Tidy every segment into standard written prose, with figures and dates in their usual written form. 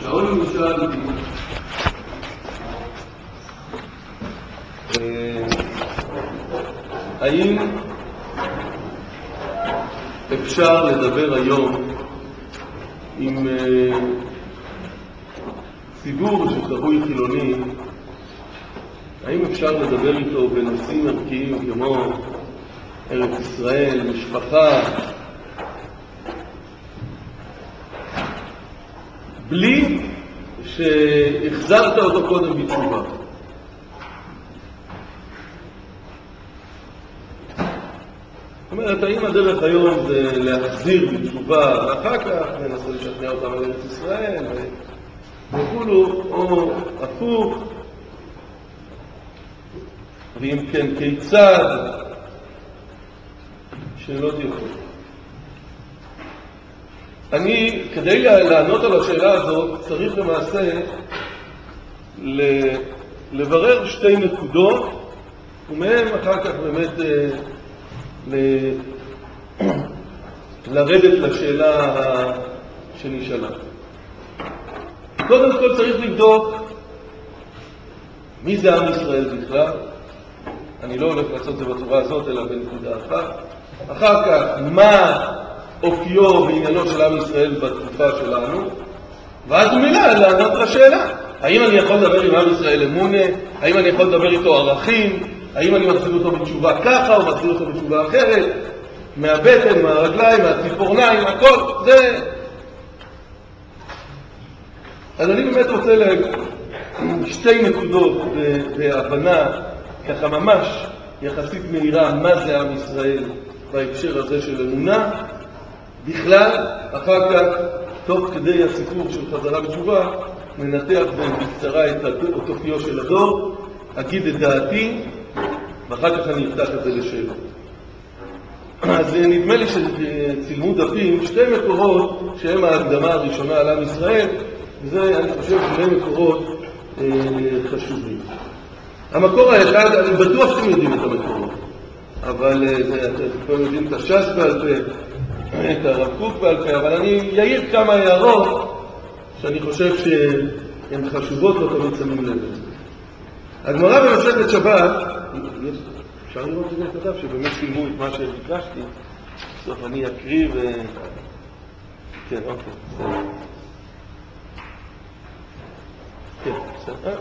שאול נשאל האם אפשר לדבר היום עם ציבור שקרוי חילוני, האם אפשר לדבר איתו בנושאים ערכיים כמו ארץ ישראל, משפחה, בלי שהחזרת אותו קודם בתשובה? זאת אומרת, האם הדרך היום זה להחזיר בתשובה ואחר כך ננסה לשכנע אותם על ארץ ישראל וכולו, או הפוך? ואם כן, כיצד? שאלות יפות. אני, כדי לענות על השאלה הזאת, צריך למעשה לברר שתי נקודות, ומהם אחר כך באמת לרדת לשאלה שנשאלה. קודם כל צריך לבדוק מי זה עם ישראל בכלל. אני לא הולך לעשות את זה בצורה הזאת, אלא בנקודה אחת. אחר כך, מה אופיו ועניינו של עם ישראל בתקופה שלנו, ואז מילה לענות לשאלה. האם אני יכול לדבר עם עם ישראל אמונה? האם אני יכול לדבר איתו ערכים? האם אני מחזיר אותו בתשובה ככה או מחזיר אותו בתשובה אחרת? מהבטן, מהרגליים, מהציפורניים, הכל זה. אז אני באמת רוצה שתי נקודות בהבנה, ככה ממש יחסית מהירה, מה זה עם ישראל בהקשר הזה של אמונה בכלל. אחר כך, תוך כדי הסיפור של חזרה בתשובה, ננתח בקצרה את אופיו של הדור, אגיד את דעתי, ואחר כך אני אפתח את זה לשאלות. אז נדמה לי שצילמו דפים שתי מקורות שהם ההקדמה הראשונה על עם ישראל, וזה אני חושב שני מקורות חשובים. המקור האחד, אני בטוח שאתם יודעים את המקורות, אבל אתם יודעים את הש"ס בעל פה, את הרב קוק בעל פה, אבל אני אעיר כמה הערות שאני חושב שהן חשובות לא תמיד שמים לב. הגמרא במסכת שבת, אפשר לראות את זה כתב שבאמת צילמו את מה שביקשתי, בסוף אני אקריא כן, אוקיי, בסדר. כן, בסדר.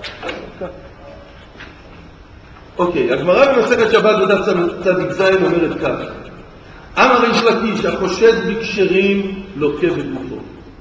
אוקיי, הגמרא במסכת שבת בדף צדיק ז' אומרת כך: אמר ריש לקיש, החושד בקשרים לוקה בגופו.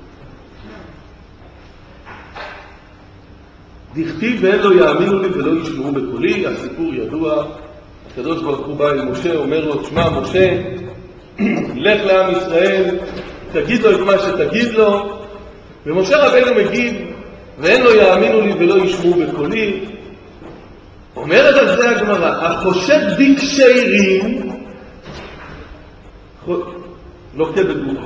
דכתיב ואין לא יאמינו לי ולא ישמעו בקולי. הסיפור ידוע, הקדוש ברוך הוא בא אל משה, אומר לו, תשמע משה, לך לעם ישראל, תגיד לו את מה שתגיד לו. ומשה רבנו מגיד, ואין לא יאמינו לי ולא ישמעו בקולי. אומרת על זה הגמרא, החושד בקשרים לוקה בגופו,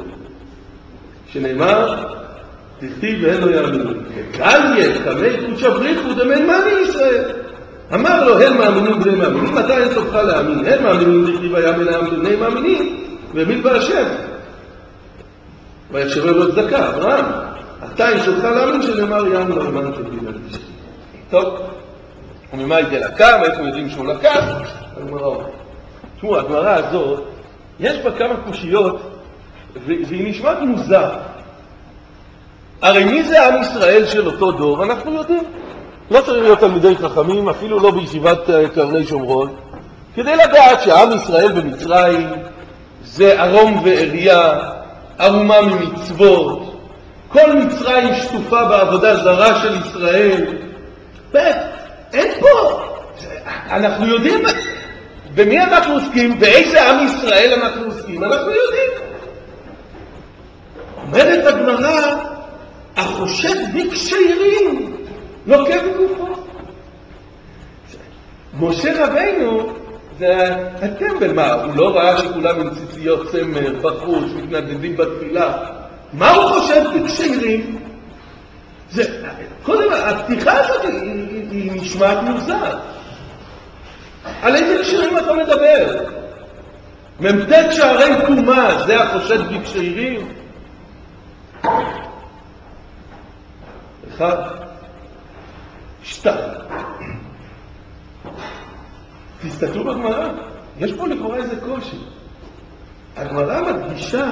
שנאמר דכתיב ואין לו יאמינו לי. גליה קמי קודשא בריחו דמן מאמין ישראל. אמר לו, הם מאמינים בני מאמינים, אתה אין סופך להאמין. הם מאמינים דכתיב ויאמן העם בני מאמינים והאמין בהשם ויחשבו לו צדקה. אברהם, אתה אין סופך להאמין, שנאמר יען לא האמנת בי נפשי. טוב, וממה היא לקה? מאיפה יודעים שהוא לקה? הגמרא. תשמעו, הגמרא הזאת יש בה כמה קושיות והיא נשמעת מוזר. הרי מי זה עם ישראל של אותו דור? אנחנו יודעים. לא צריך להיות תלמידי חכמים, אפילו לא בישיבת קרני שומרון, כדי לדעת שעם ישראל במצרים זה ארום ואריה, ערומה ממצוות. כל מצרים שטופה בעבודה זרה של ישראל. אין פה. אנחנו יודעים במי אנחנו עוסקים, באיזה עם ישראל אנחנו עוסקים, אנחנו יודעים. אומרת הגמרא, החושד בקשרים לוקה בגופו. משה רבנו זה הטמבל. מה, הוא לא ראה שכולם עם ציציות צמר בחוץ מתנדדים בתפילה? מה הוא חושד בקשרים? קודם, הפתיחה הזאת היא נשמעת מוזר. על איזה קשרים אתה מדבר? ממתק שערי טומאה, זה החושד בקשרים? אחד, שתיים. תסתכלו בגמרא, יש פה לכאורה איזה קושי. הגמרא מדגישה,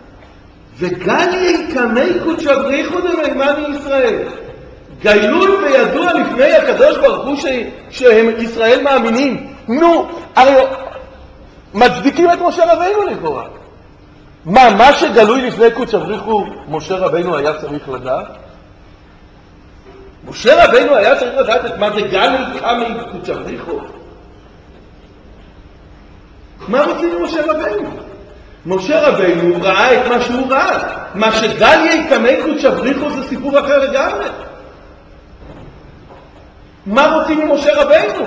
וגלי קמי קודשא בריחו דמימן מישראל. גילוי וידוע לפני הקדוש ברוך הוא שהם ישראל מאמינים. נו, הרי מצדיקים את משה רבינו לכאורה. מה שגלוי לפני קודשא בריחו משה רבינו היה צריך לדעת? משה רבינו היה צריך לדעת את מה זה גלי קמי קודשא בריחו? מה רוצים משה רבינו? משה רבינו ראה את מה שהוא ראה. מה שגלי קמי קודשא בריחו זה סיפור אחר לגמרי. מה רוצים ממשה רבינו?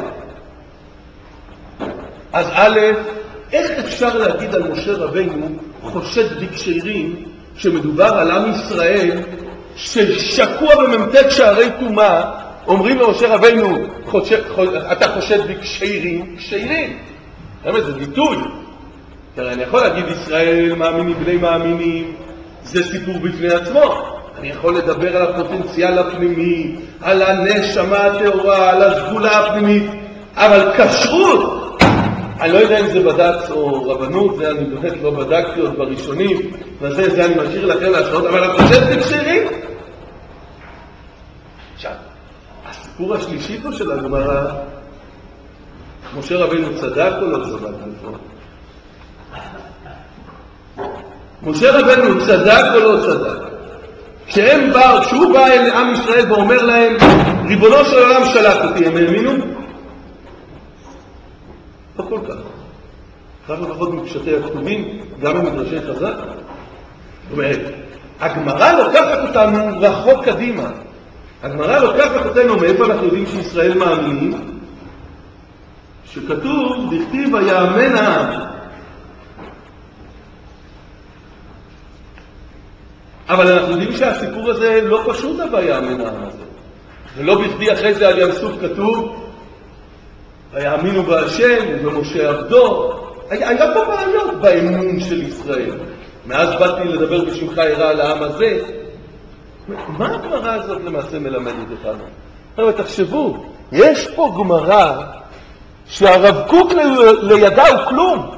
אז א', איך אפשר להגיד על משה רבינו חושד בקשרים שמדובר על עם ישראל ששקוע בממתק שערי טומאה? אומרים למשה רבינו, אתה חושד בקשרים? קשרים. זה ביטוי. תראה, אני יכול להגיד ישראל מאמינים בני מאמינים, זה סיפור בפני עצמו. אני יכול לדבר על הפוטנציאל הפנימי, על הנשמה הטהורה, על הסגולה הפנימית, אבל כשרות, אני לא יודע אם זה בד"ץ או רבנות, זה אני באמת לא בדקתי עוד בראשונים, וזה אני משאיר לכם להשעות, אבל את חושבת בקשרים? עכשיו, הסיפור השלישי פה של הגמרא, משה רבינו צדק או לא צדק לפעול? משה רבינו צדק או לא צדק? כשהוא בא אל עם ישראל ואומר להם, ריבונו של עולם שלח אותי, הם האמינו? לא כל כך. כך לפחות מפשטי הכתובים, גם במדרשי חז"ל. זאת אומרת, הגמרא לוקחת אותנו רחוק קדימה. הגמרא לוקחת אותנו מאיפה אנחנו יודעים שישראל מאמינים, שכתוב, דכתיב ויאמן העם. אבל אנחנו יודעים שהסיפור הזה לא פשוט ויאמן העם הזה. ולא בכדי אחרי זה על ים סוף כתוב, ויאמינו בהשם ובמשה עבדו. היה פה בעיות באמון של ישראל. מאז באתי לדבר בשמך יראה על העם הזה. מה הגמרא הזאת למעשה מלמדת אותנו? אבל תחשבו, יש פה גמרא שהרב קוק לידה הוא כלום.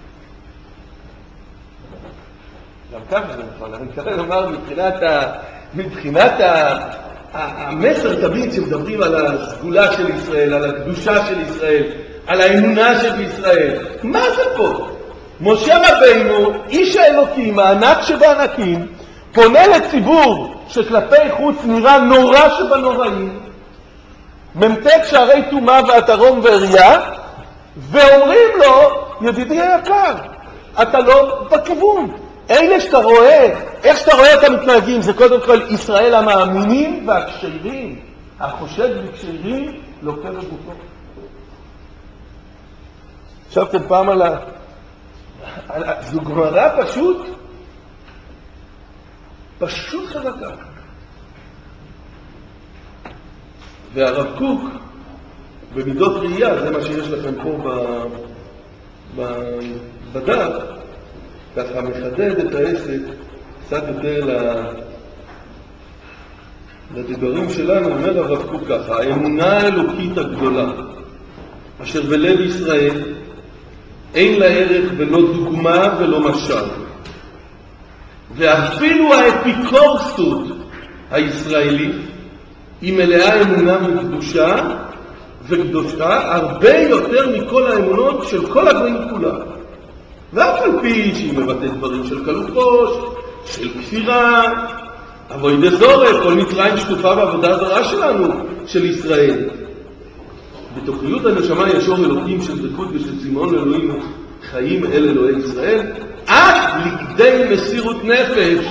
גם ככה זה נכון, אני מתכוון לומר מבחינת המסר תמיד שמדברים על הסגולה של ישראל, על הקדושה של ישראל, על האמונה של ישראל. מה זה פה? משה רבינו, איש האלוקים, הענק שבענקים, פונה לציבור שכלפי חוץ נראה נורא שבנוראים, ממתק שערי טומאה והתרום ועריה, ואומרים לו, ידידי היקר, אתה לא בכיוון. אלה שאתה רואה, איך שאתה רואה אותם מתנהגים, זה קודם כל ישראל המאמינים והקשרים. החושד בקשרים לוקח בגופו. חשבתם פעם זו גמרא פשוט חזקה. והרב קוק, במידות ראייה, זה מה שיש לכם פה בדף, ככה מחדד את העסק קצת יותר לדיבורים שלנו. אומר הרב קוק ככה, האמונה האלוקית הגדולה אשר בלב ישראל אין לה ערך ולא דוגמה ולא משל, ואפילו האפיקורסות הישראלית היא מלאה אמונה מקדושה וקדושה הרבה יותר מכל האמונות של כל הגויים כולם, ואף על פי שהיא מבטאת דברים של קלות ראש, של כפירה, אבוי דזורת, כל מצרים שטופה בעבודה זרה שלנו, של ישראל. בתוכניות הנשמה ישור אלוקים של דקות ושל צימון אלוהים חיים אל אלוהי ישראל, עד לכדי מסירות נפש.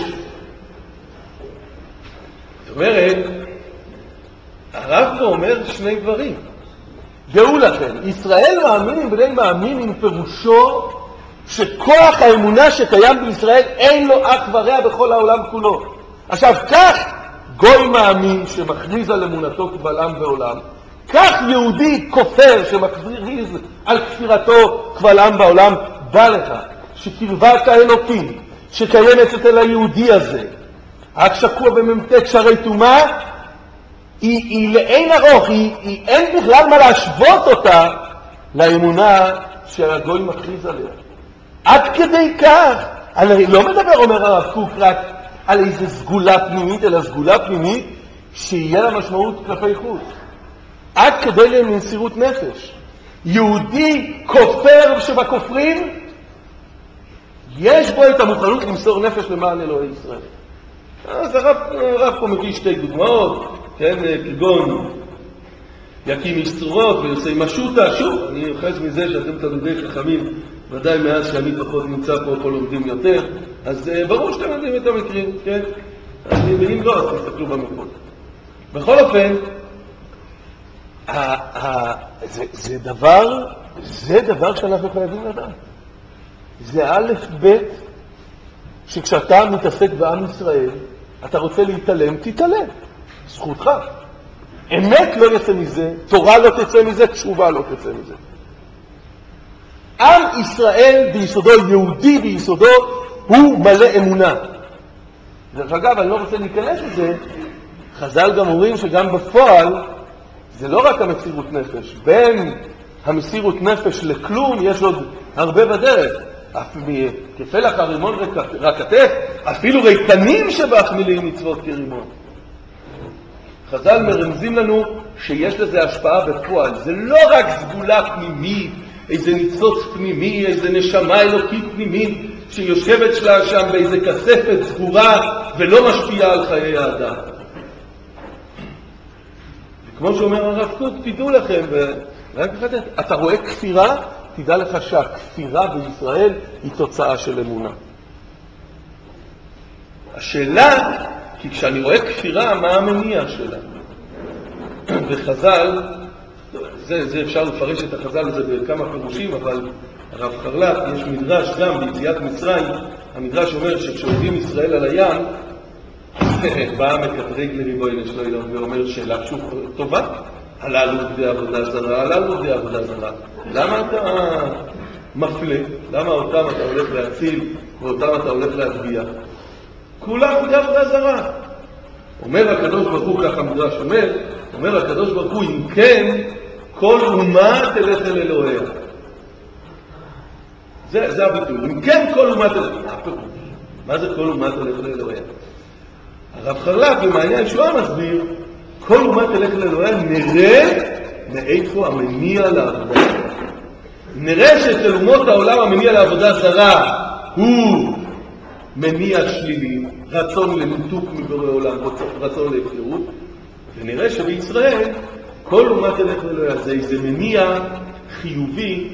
זאת אומרת, הרב פה אומר שני דברים. דעו לכם, ישראל מאמינים בני מאמינים פירושו שכוח האמונה שקיים בישראל אין לו אח ורע בכל העולם כולו. עכשיו, כך גוי מאמין שמכריז על אמונתו קבל עם ועולם, כך יהודי כופר שמכריז על כפירתו קבל עם בעולם. דע לך שקרבת האלוקים שקיימת אצל היהודי הזה, רק שקוע בממתק שערי טומאה, היא לאין ארוך, אין בכלל מה להשוות אותה לאמונה שהגוי מכריז עליה. עד כדי כך, אני לא מדבר, אומר הרב קוק, רק על איזו סגולה פנימית, אלא סגולה פנימית שיהיה לה משמעות כלפי חוץ. עד כדי למסירות נפש. יהודי כופר שבכופרים, יש בו את המוכנות למסור נפש למען אלוהי ישראל. אז הרב פה מביא שתי דוגמאות, כן, כגון יקים איש צרורות ויוצא עם השוטה. שוב, אני אוחז מזה שאתם תלמידי חכמים, ודאי מאז שאני פחות נמצא פה לומדים יותר, אז ברור שאתם יודעים את המקרים, כן? ואם לא, אז תסתכלו במקום. בכל אופן, זה דבר שאנחנו חייבים לדעת. זה א' ב' שכשאתה מתעסק בעם ישראל, אתה רוצה להתעלם, תתעלם. זכותך. אמת לא יצא מזה, תורה לא תצא מזה, תשובה לא תצא מזה. עם ישראל ביסודו, יהודי ביסודו, הוא מלא אמונה. דרך אגב, אני לא רוצה להיכנס לזה, חז"ל גם אומרים שגם בפועל, זה לא רק המסירות נפש. בין המסירות נפש לכלום יש עוד הרבה בדרך. אף כפלח הרימון רקתך, אפילו ריקנים שבך מלאים מצוות כרימון. חז"ל מרמזים לנו שיש לזה השפעה בפועל. זה לא רק סגולה פנימית, איזה ניצוץ פנימי, איזה נשמה אלוקית פנימית, שיושבת שלה שם באיזה כספת סגורה ולא משפיעה על חיי האדם. כמו שאומר הרב קוק, תדעו לכם, אתה רואה כפירה, תדע לך שהכפירה בישראל היא תוצאה של אמונה. השאלה, כי כשאני רואה כפירה, מה המניע שלה? וחז"ל, זה אפשר לפרש את החז"ל הזה בכמה פירושים, אבל הרב חרל"פ, יש מדרש גם ביציאת מצרים, המדרש אומר שכשעומדים ישראל על הים, בא מקטרג לריבונו של עולם ואומר שאלה שוב טובה, הללו עובדי עבודה זרה, הללו עובדי עבודה זרה. למה אתה מפלה? למה אותם אתה הולך להציל ואותם אתה הולך להטביע? כולם עובדי עבודה זרה. אומר הקדוש ברוך הוא, כך המדרש אומר הקדוש ברוך הוא, אם כן כל אומה תלך אל אלוהיה. זה הביטוי. אם כן כל אומה תלך. מה זה כל אומה תלך אל אלוהיה? הרב חרל"פ במעייני הישועה מסביר, כל אומה תלך אל אלוהיה, נראה מאיפה המניע לעבודה. נראה שאצל אומות העולם המניע לעבודה זרה הוא מניע שלילי, רצון לניתוק מבורא עולם, רצון להפקרות, ונראה שבישראל כל אומה תלך אל אלוהיה. זה איזה מניע חיובי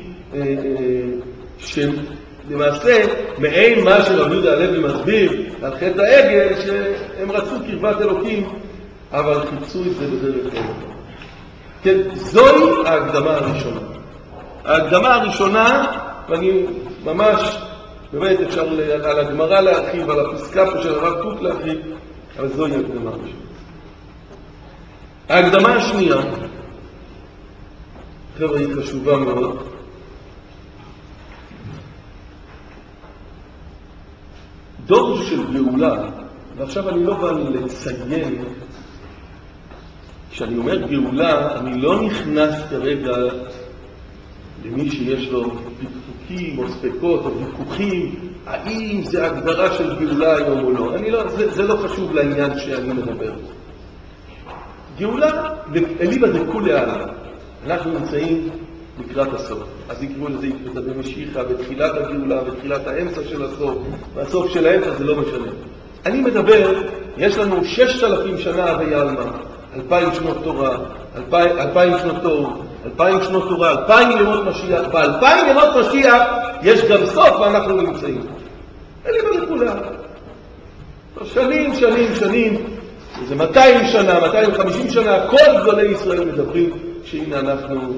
שלמעשה מעין מה שרבי יהודה הלוי מסביר על חטא העגל, שהם רצו קרבת אלוקים אבל חיפשו את זה בדרך כלל. כן, זוהי ההקדמה הראשונה. ההקדמה הראשונה, ואני ממש, באמת אפשר על הגמרא להרחיב, על הפסקה פה של הרב קוק להרחיב, אבל זוהי ההקדמה הראשונה. ההקדמה השנייה, חבר'ה, היא חשובה מאוד. דור של גאולה, ועכשיו אני לא בא לציין, כשאני אומר גאולה, אני לא נכנס כרגע למי שיש לו פקפוקים או ספקות או ויכוחים, האם זה הגדרה של גאולה היום או לא. זה לא חשוב לעניין שאני מדבר. גאולה, אליבא דכולי עלמא, אנחנו נמצאים לקראת הסוף. אז יקראו לזה התפתות במשיחה, בתחילת הגאולה, בתחילת האמצע של הסוף, והסוף של האמצע זה לא משנה. אני מדבר, יש לנו 6,000 שנה ויעלמא, 2,000 שנות תורה, 2,000 שנות תור, 2,000 שנות תורה, 2,000 ימות משיח. ב2,000 ימות משיח יש גם סוף ואנחנו נמצאים. אליבא דכולי עלמא. שנים, זה 200 שנה, 250 שנה, כל גדולי ישראל מדברים שהנה אנחנו.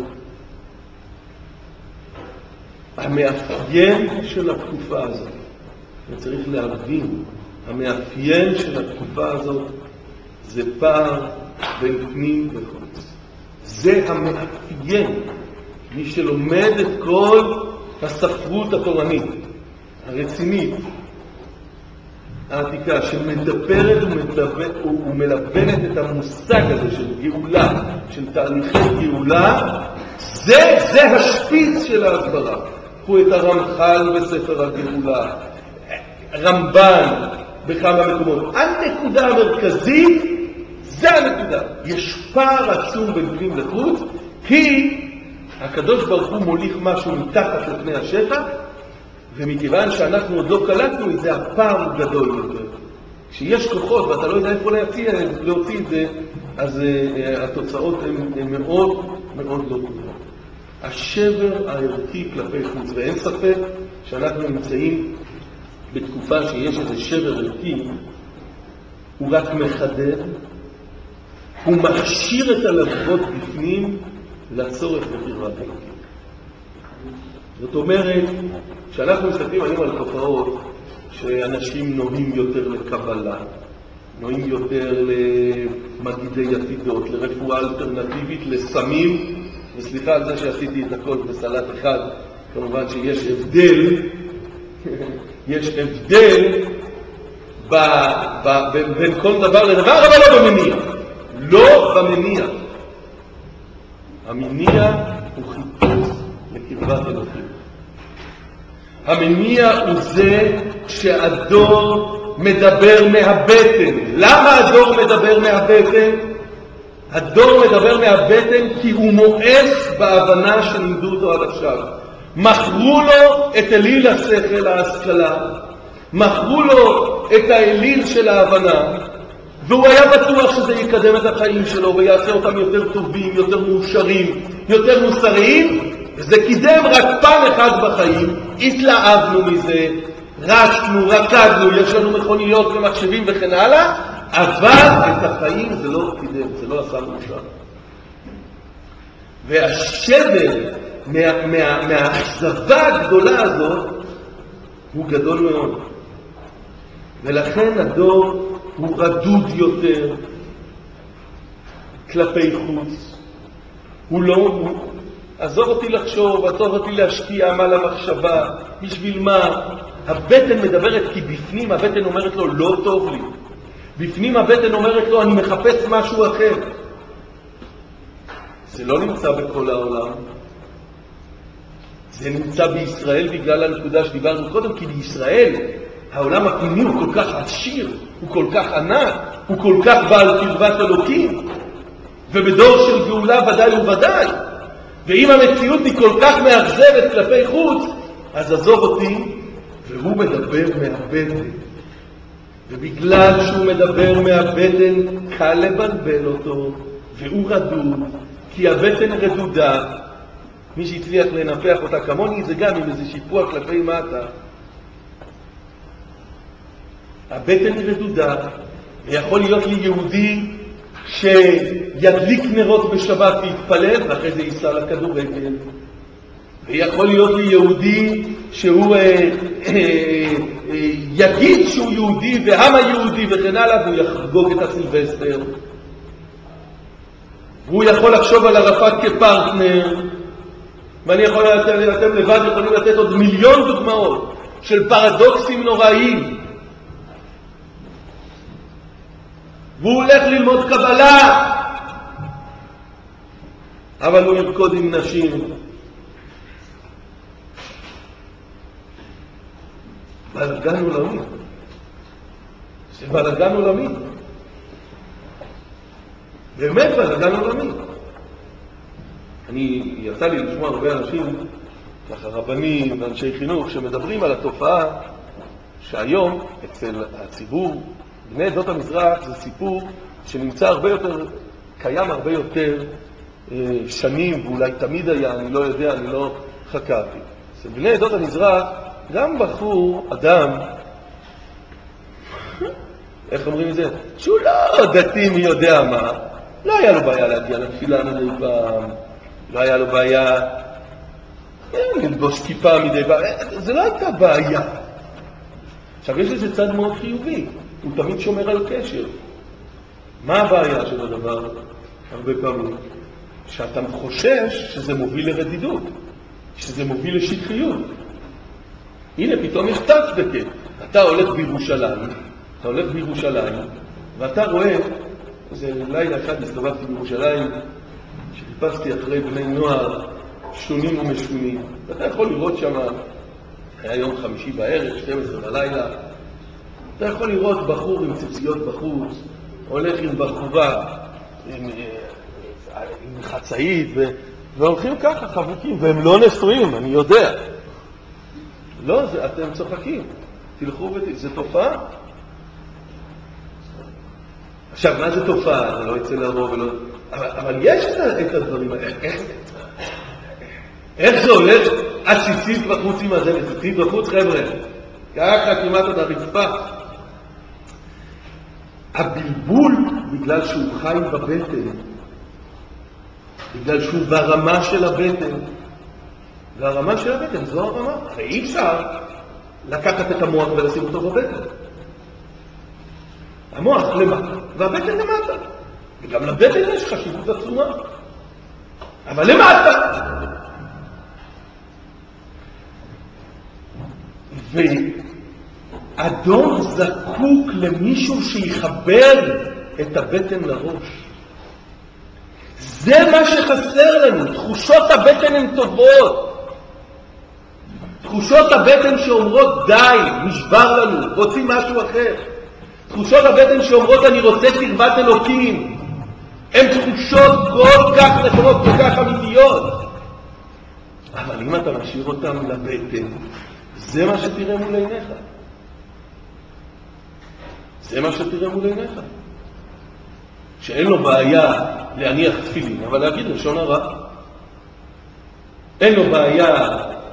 המאפיין של התקופה הזאת, וצריך להבין, המאפיין של התקופה הזאת זה פער בין פנים וחוץ. זה המאפיין. מי שלומד את כל הספרות התורנית, הרצינית, העתיקה שמדברת ומלבנת את המושג הזה של גאולה, של תהליכי גאולה, זה השפיץ של ההסברה. קחו את הרמח"ל בספר הגאולה, רמב"ן בכמה מקומות. הנקודה המרכזית, זה הנקודה. יש פער עצום בין פנים לחוץ, כי הקדוש ברוך הוא מוליך משהו מתחת לפני השטח, ומכיוון שאנחנו עוד לא קלטנו את זה, הפער גדול יותר. כשיש כוחות ואתה לא יודע איפה להוציא את זה, אז התוצאות הן מאוד מאוד לא טובות. השבר הערכי כלפי חוץ, ואין ספק שאנחנו נמצאים בתקופה שיש איזה שבר ערכי, הוא רק מחדד, הוא מכשיר את הלבבות בפנים לצורך בקרבת אלוקים. זאת אומרת, כשאנחנו מסתכלים היום על תופעות שאנשים נוהים יותר לקבלה, נוהים יותר למגידי עתידות, לרפואה אלטרנטיבית, לסמים, וסליחה על זה שעשיתי את הכל בסלט אחד, כמובן שיש הבדל, יש הבדל בין כל דבר לדבר, אבל לא במניע. לא במניע. המניע הוא חיפוש לקרבת אלוקים. המניע הוא זה שהדור מדבר מהבטן. למה הדור מדבר מהבטן? הדור מדבר מהבטן כי הוא מואס בהבנה שלימדו אותו עד עכשיו. מכרו לו את אליל השכל, ההשכלה, מכרו לו את האליל של ההבנה, והוא היה בטוח שזה יקדם את החיים שלו ויעשה אותם יותר טובים, יותר מאושרים, יותר מוסריים, וזה קידם רק פן אחד בחיים. התלהבנו מזה, רצנו, רקדנו, יש לנו מכוניות ומחשבים וכן הלאה, אבל את החיים זה לא קידם, זה לא עשה מאושר. והשבר מהאכזבה הגדולה הזאת הוא גדול מאוד. ולכן הדור הוא רדוד יותר כלפי חוץ. הוא לא... עזוב אותי לחשוב, עזוב אותי להשקיע עמל המחשבה. בשביל מה? הבטן מדברת כי בפנים הבטן אומרת לו לא טוב לי. בפנים הבטן אומרת לו אני מחפש משהו אחר. זה לא נמצא בכל העולם. זה נמצא בישראל בגלל הנקודה שדיברנו קודם, כי בישראל העולם הפנימי הוא כל כך עשיר, הוא כל כך ענק, הוא כל כך בעל קרבת אלוקים, ובדור של גאולה ודאי וודאי. ואם המציאות היא כל כך מאכזבת כלפי חוץ, אז עזוב אותי, והוא מדבר מהבטן. ובגלל שהוא מדבר מהבטן, קל לבלבל אותו, והוא רדוד, כי הבטן רדודה. מי שהצליח לנפח אותה כמוני, זה גם עם איזה שיפוע כלפי מטה. הבטן היא רדודה, ויכול להיות לי יהודי שידליק נרות בשבת ויתפלל, ואחרי זה ייסע לכדורגל. ויכול להיות לי יהודי שהוא יגיד שהוא יהודי והעם היהודי וכן הלאה, והוא יחגוג את הסילבסטר. והוא יכול לחשוב על ערפאת כפרטנר, ואני יכול אתם לבד יכולים לתת עוד מיליון דוגמאות של פרדוקסים נוראים. והוא הולך ללמוד קבלה, אבל הוא ירקוד עם נשים. בלגן עולמי. זה בלגן עולמי. באמת בלגן עולמי. יצא לי לשמוע הרבה אנשים, ככה רבנים ואנשי חינוך, שמדברים על התופעה שהיום אצל הציבור, בני עדות המזרח, זה סיפור שנמצא הרבה יותר, קיים הרבה יותר שנים, ואולי תמיד היה, אני לא יודע, אני לא חקרתי. אצל בני עדות המזרח, גם בחור, אדם, איך אומרים את זה? שהוא לא דתי מי יודע מה, לא היה לו בעיה להגיע לתפילה מדי פעם, לא היה לו בעיה ללבוש כיפה מדי פעם, זה לא הייתה בעיה. עכשיו יש לזה צד מאוד חיובי, הוא תמיד שומר על קשר. מה הבעיה של הדבר? הרבה פעמים שאתה חושש שזה מוביל לרדידות, שזה מוביל לשטחיות. הנה פתאום יש תצדקה, אתה הולך בירושלים אתה הולך בירושלים, ואתה רואה, איזה לילה אחד הסתובבתי בירושלים, שחיפשתי אחרי בני נוער שונים ומשונים. ואתה יכול לראות שם, היה יום חמישי בערב, 12 בלילה, אתה יכול לראות בחור עם ציציות בחוץ, הולך עם בחורה, עם חצאית, והולכים ככה חבוקים, והם לא נשואים, אני יודע. לא, אתם צוחקים. תלכו זה תופעה? עכשיו, מה זה תופעה? זה לא יצא להרוב ולא... אבל יש את הדברים האלה. איך זה הולך? הציצית בחוץ עם הזה, הציצית בחוץ, חבר'ה. ככה כמעט את הרצפה. הבלבול, בגלל שהוא חי בבטן, בגלל שהוא ברמה של הבטן, והרמה של הבטן זו הרמה. הרי אי אפשר לקחת את המוח ולשים אותו בבטן. המוח למטה, והבטן למטה. וגם לבטן יש חשיבות עצומה. אבל למטה. ואדון זקוק למישהו שיחבר את הבטן לראש. זה מה שחסר לנו. תחושות הבטן הן טובות. תחושות הבטן שאומרות די, נשבר לנו, רוצים משהו אחר. תחושות הבטן שאומרות אני רוצה קרבת אלוקים. הן תחושות כל כך נכונות, כל כך אמיתיות. אבל אם אתה משאיר אותם לבטן, זה מה שתראה מול עיניך. זה מה שתראה מול עיניך. שאין לו בעיה להניח תפילין, אבל להגיד לשון הרע. אין לו בעיה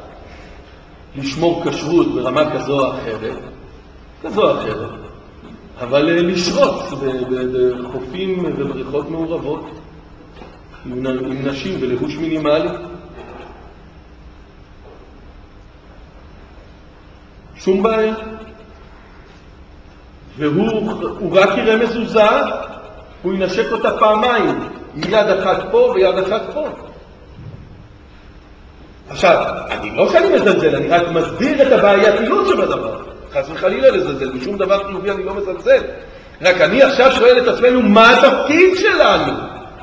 לשמור כשרות ברמה כזו או אחרת, אבל לשרות בחופים ובריכות מעורבות עם נשים בלבוש מינימלי. שום בעיה. והוא רק יראה מזוזה, הוא ינשק אותה פעמיים, יד אחת פה ויד אחת פה. עכשיו, אני לא שאני מזלזל, אני רק מסביר את הבעייתיות שבדבר. חס וחלילה לזלזל, בשום דבר חיובי אני לא מזלזל. רק אני עכשיו שואל את עצמנו, מה התפקיד שלנו?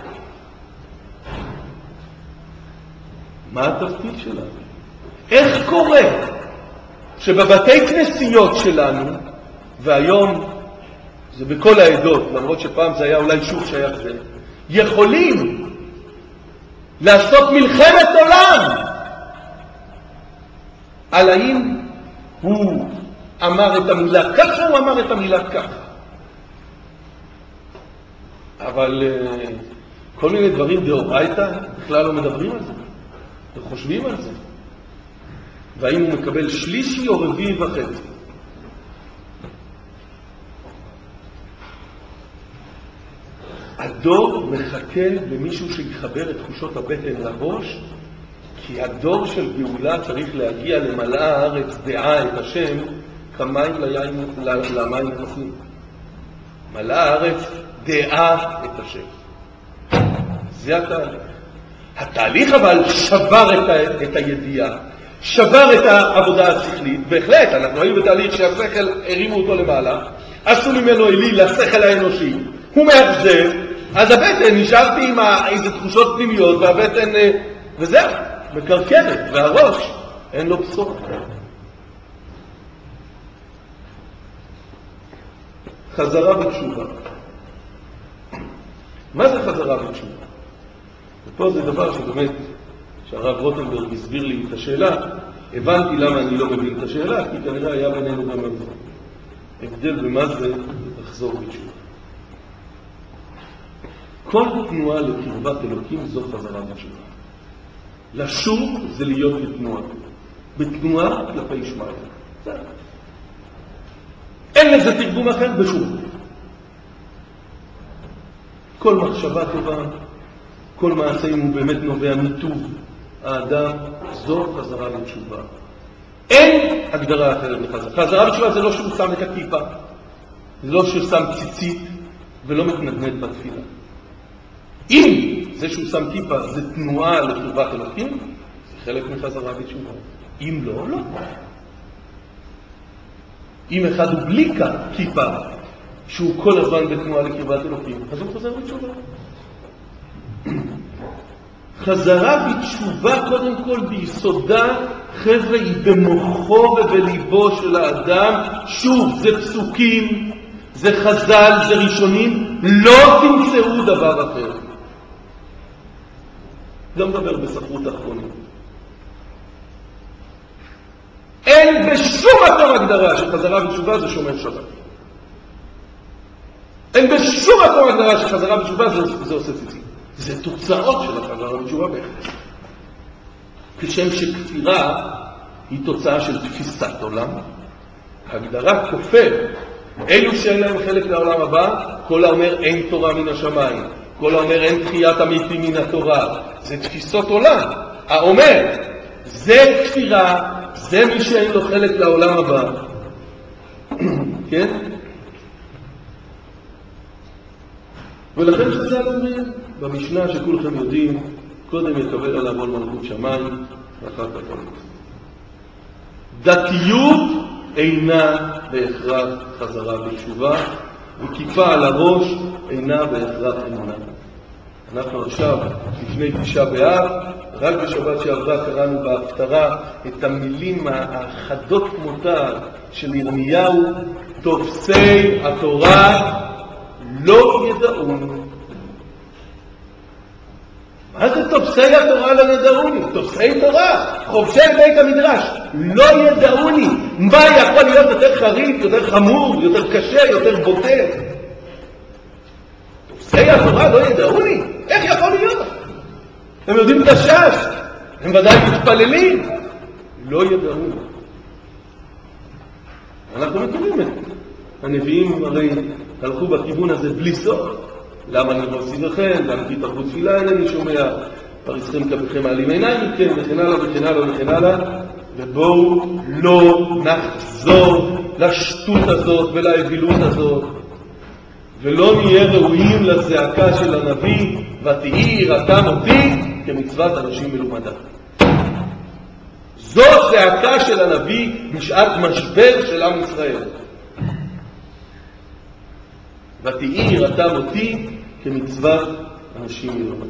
מה התפקיד שלנו? איך קורה שבבתי כנסיות שלנו, והיום זה בכל העדות, למרות שפעם זה היה אולי שוב שייך זה, יכולים לעשות מלחמת עולם על האם הוא אמר את המילה ככה, הוא אמר את המילה ככה. אבל כל מיני דברים דאורייתא בכלל לא מדברים על זה, וחושבים על זה. והאם הוא מקבל שלישי או רביעי וחצי. הדור מחכה למישהו שיחבר את תחושות הבטן לראש, כי הדור של גאולה צריך להגיע למלאה הארץ דעה את השם כמים למים נכנסים. מלאה הארץ דעה את השם. זה התהליך. התהליך אבל שבר את הידיעה, שבר את העבודה השכלית. בהחלט, אנחנו היינו בתהליך שהשכל הרימו אותו למעלה, עשו ממנו אליל לשכל האנושי, הוא מאכזב, אז הבטן נשארתי עם איזה תחושות פנימיות, והבטן, וזהו, מקרקרת, והראש אין לו בשורה. חזרה בתשובה. מה זה חזרה בתשובה? ופה זה דבר שבאמת, שהרב רוטנברג הסביר לי את השאלה, הבנתי למה אני לא מבין את השאלה, כי כנראה היה בינינו גם הבדל במה זה לחזור בתשובה. כל תנועה לקרבת אלוקים זו חזרה בתשובה. לשוב זה להיות בתנועה. בתנועה כלפי שמיים. אין לזה תרגום אחר בשום. כל מחשבה טובה, כל מעשה אם הוא באמת נובע מטוב האדם, זו חזרה בתשובה. אין הגדרה אחרת לחזרה. חזרה בתשובה זה לא שהוא שם את הכיפה, זה לא שהוא שם ציצית ולא מתנדנד בתפילה. אם זה שהוא שם כיפה זה תנועה לקרבת אלוקים, זה חלק מחזרה בתשובה. אם לא, לא. אם אחד הוא בלי כיפה שהוא כל הזמן בתנועה לקרבת אלוקים, אז הוא חוזר בתשובה. חזרה בתשובה קודם כל ביסודה, חבר'ה, היא במוחו ובליבו של האדם. שוב, זה פסוקים, זה חז"ל, זה ראשונים, לא תמצאו דבר אחר. לא מדבר בספרות האחרונים. אין בשום מקום הגדרה שחזרה בתשובה זה שומר שבת. אין בשום מקום הגדרה שחזרה בתשובה זה עושה ציצית. זה תוצאות של החזרה בתשובה בהחלט. כשם שכפירה היא תוצאה של תפיסת עולם, הגדרה כופר. אלו שאין להם חלק לעולם הבא, כל האומר אין תורה מן השמיים, כל האומר אין תחיית המתים מן התורה, זה תפיסות עולם. האומר, זה כפירה, זה מי שאין לו חלק לעולם הבא. כן? ולכן חז"ל אומרים, במשנה שכולכם יודעים, קודם יקבל עליו עול מלכות שמיים, ואחר כך עול. דתיות אינה בהכרח חזרה בתשובה, וכיפה על הראש אינה בהכרח אמונה. אנחנו עכשיו, לפני תשעה באב, רק בשבת שעברה קראנו בהפטרה את המילים החדות כמותה של ירמיהו, תופסי התורה לא ידעוני. מה זה תופסי התורה לא ידעוני? תופסי תורה, חובשי בית המדרש, לא ידעוני. מה יכול להיות יותר חריף, יותר חמור, יותר קשה, יותר בוטה? תופסי התורה לא ידעוני? איך יכול להיות? הם יודעים את הש"ס, הם ודאי מתפללים, לא ידעוני. אנחנו מכירים את זה. הנביאים הרי הלכו בכיוון הזה בלי סוף. למה אני לא עושים לכם? גם כי תרבות תפילה אינני שומע, פריסכם כבכם מעלים עיניים מכם, וכן הלאה וכן הלאה וכן הלאה. ובואו לא נחזור לשטות הזאת ולאווילות הזאת, ולא נהיה ראויים לזעקה של הנביא, ותהי יראתם אותי כמצוות אנשים מלומדה. זאת זעקה של הנביא בשעת משבר של עם ישראל. ותהי יראתם אותי כמצוות אנשים מלומדה.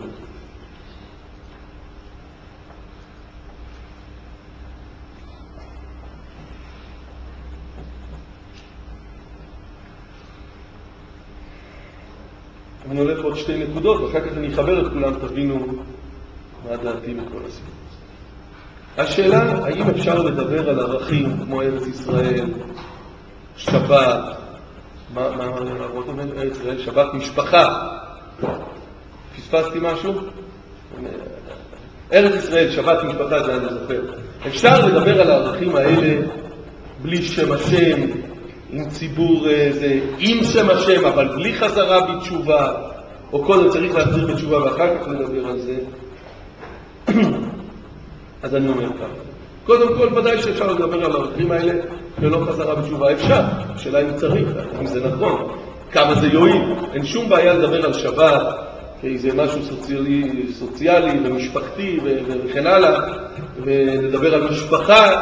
אני הולך עוד שתי נקודות, ואחר כך אני אחבר את כולם, תבינו מה דעתי מכל הסיפור. השאלה, האם אפשר לדבר על ערכים כמו ארץ ישראל, שבת, מה אומר ארץ ישראל? שבת משפחה. פספסתי משהו? ארץ ישראל, שבת משפחה, זה אני זוכר. אפשר לדבר על הערכים האלה בלי שם השם, עם ציבור זה, עם שם השם, אבל בלי חזרה בתשובה, או קודם צריך להחזיר בתשובה ואחר כך לדבר על זה. אז אני אומר ככה. קודם כל, ודאי שאפשר לדבר על הערכים האלה ולא חזרה בתשובה. אפשר. השאלה אם צריך, אם זה נכון. כמה זה יועיל. אין שום בעיה לדבר על שבת, כי זה משהו סוציאלי ומשפחתי וכן הלאה, ולדבר על משפחה,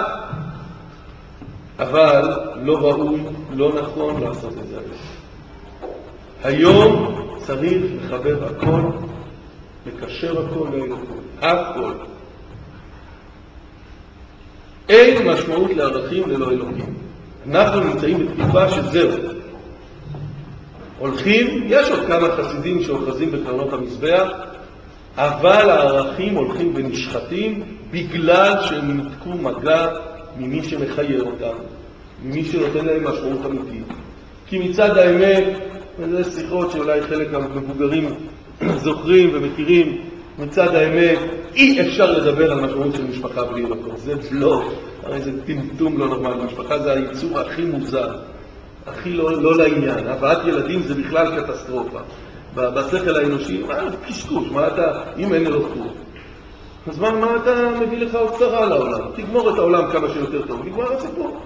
אבל לא ראוי, לא נכון לעשות את זה. היום צריך לחבר הכל, לקשר הכל לאלוקים. הכל. אין משמעות לערכים ללא אלוקים. אנחנו נמצאים בתקופה שזהו. הולכים, יש עוד כמה חסידים שאוחזים בקרנות המזבח, אבל הערכים הולכים ונשחטים בגלל שהם נתקו מגע ממי שמחיה אותם, ממי שנותן להם משמעות אמיתית. כי מצד האמת, וזה שיחות שאולי חלק המבוגרים זוכרים ומכירים, מצד האמת אי אפשר לדבר על משמעות של משפחה בלי אלוקים. זה לא, הרי זה טמטום לא נורמלי. משפחה זה הייצור הכי מוזר, הכי לא לעניין. הבאת ילדים זה בכלל קטסטרופה. בשכל האנושי, מה קשקוש, מה אתה, אם אין אלוקות. אז מה אתה מביא לך עוד צרה לעולם? תגמור את העולם כמה שיותר טוב, נגמר הסיפור.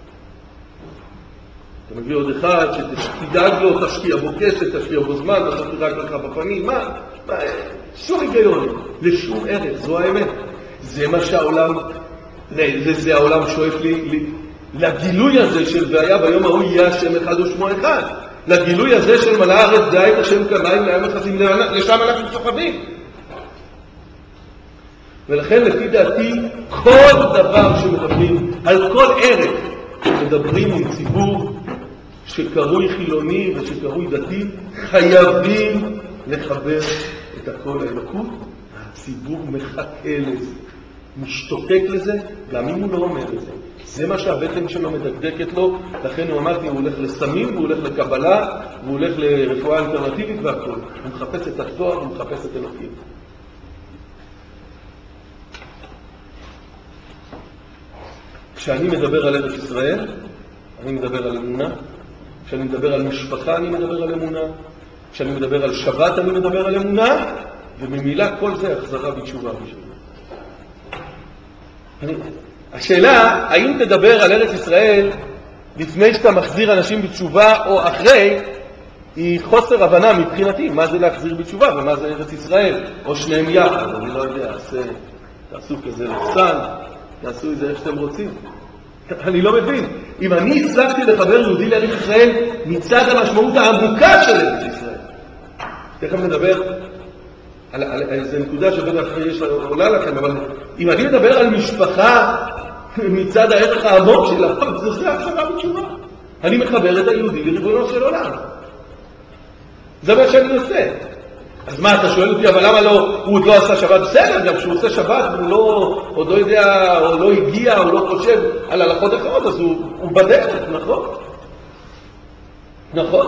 אתה מביא עוד אחד שתדאג לו, תשקיע בו כסף, תשקיע בו זמן, בסוף תדאג לך בפנים, מה? שום היגיון, לשום ערך, זו האמת. זה מה שהעולם, זה העולם שואף לי, לגילוי הזה של והיה ביום ההוא יהיה השם אחד ושמו אחד. לגילוי הזה של מלאה הארץ דעה את השם כמים להם מכסים, לשם אנחנו סוחבים. ולכן לפי דעתי כל דבר שמדברים, על כל ערך שמדברים עם ציבור שקרוי חילוני ושקרוי דתי, חייבים לחבר את הכל לאלוקות. הציבור מחכה לזה, משתוקק לזה, גם אם הוא לא אומר את זה. זה מה שהבטן שלו מדקדקת לו, לכן הוא אמרתי, הוא הולך לסמים, הוא הולך לקבלה, הוא הולך לרפואה אלטרנטיבית והכל. הוא מחפש את התואר, הוא מחפש את אלוקים. כשאני מדבר על ארץ ישראל, אני מדבר על אמונה. כשאני מדבר על משפחה, אני מדבר על אמונה. כשאני מדבר על שבת, אני מדבר על אמונה. וממילה כל זה החזרה בתשובה בשבילה. השאלה, האם תדבר על ארץ ישראל לפני שאתה מחזיר אנשים בתשובה או אחרי, היא חוסר הבנה מבחינתי. מה זה להחזיר בתשובה ומה זה ארץ ישראל? או שניהם יחד, אני לא יודע, תעשו כזה לחסן, תעשו את זה איך שאתם רוצים. אני לא מבין. אם אני הצלחתי לחבר יהודי לארץ ישראל מצד המשמעות העמוקה של ארץ ישראל, תכף נדבר על איזה נקודה שבטח יש עולה לכם, אבל אם אני מדבר על משפחה מצד הערך העמוק שלה, זה החזרה בתשובה. אני מחבר את היהודי לריבונו של עולם. זה מה שאני עושה. אז מה, אתה שואל אותי, אבל למה לא, הוא עוד לא עשה שבת? בסדר, גם כשהוא עושה שבת, הוא עוד לא יודע, או לא הגיע, או לא חושב על הלכות אחרות, אז הוא בדרך, נכון? נכון?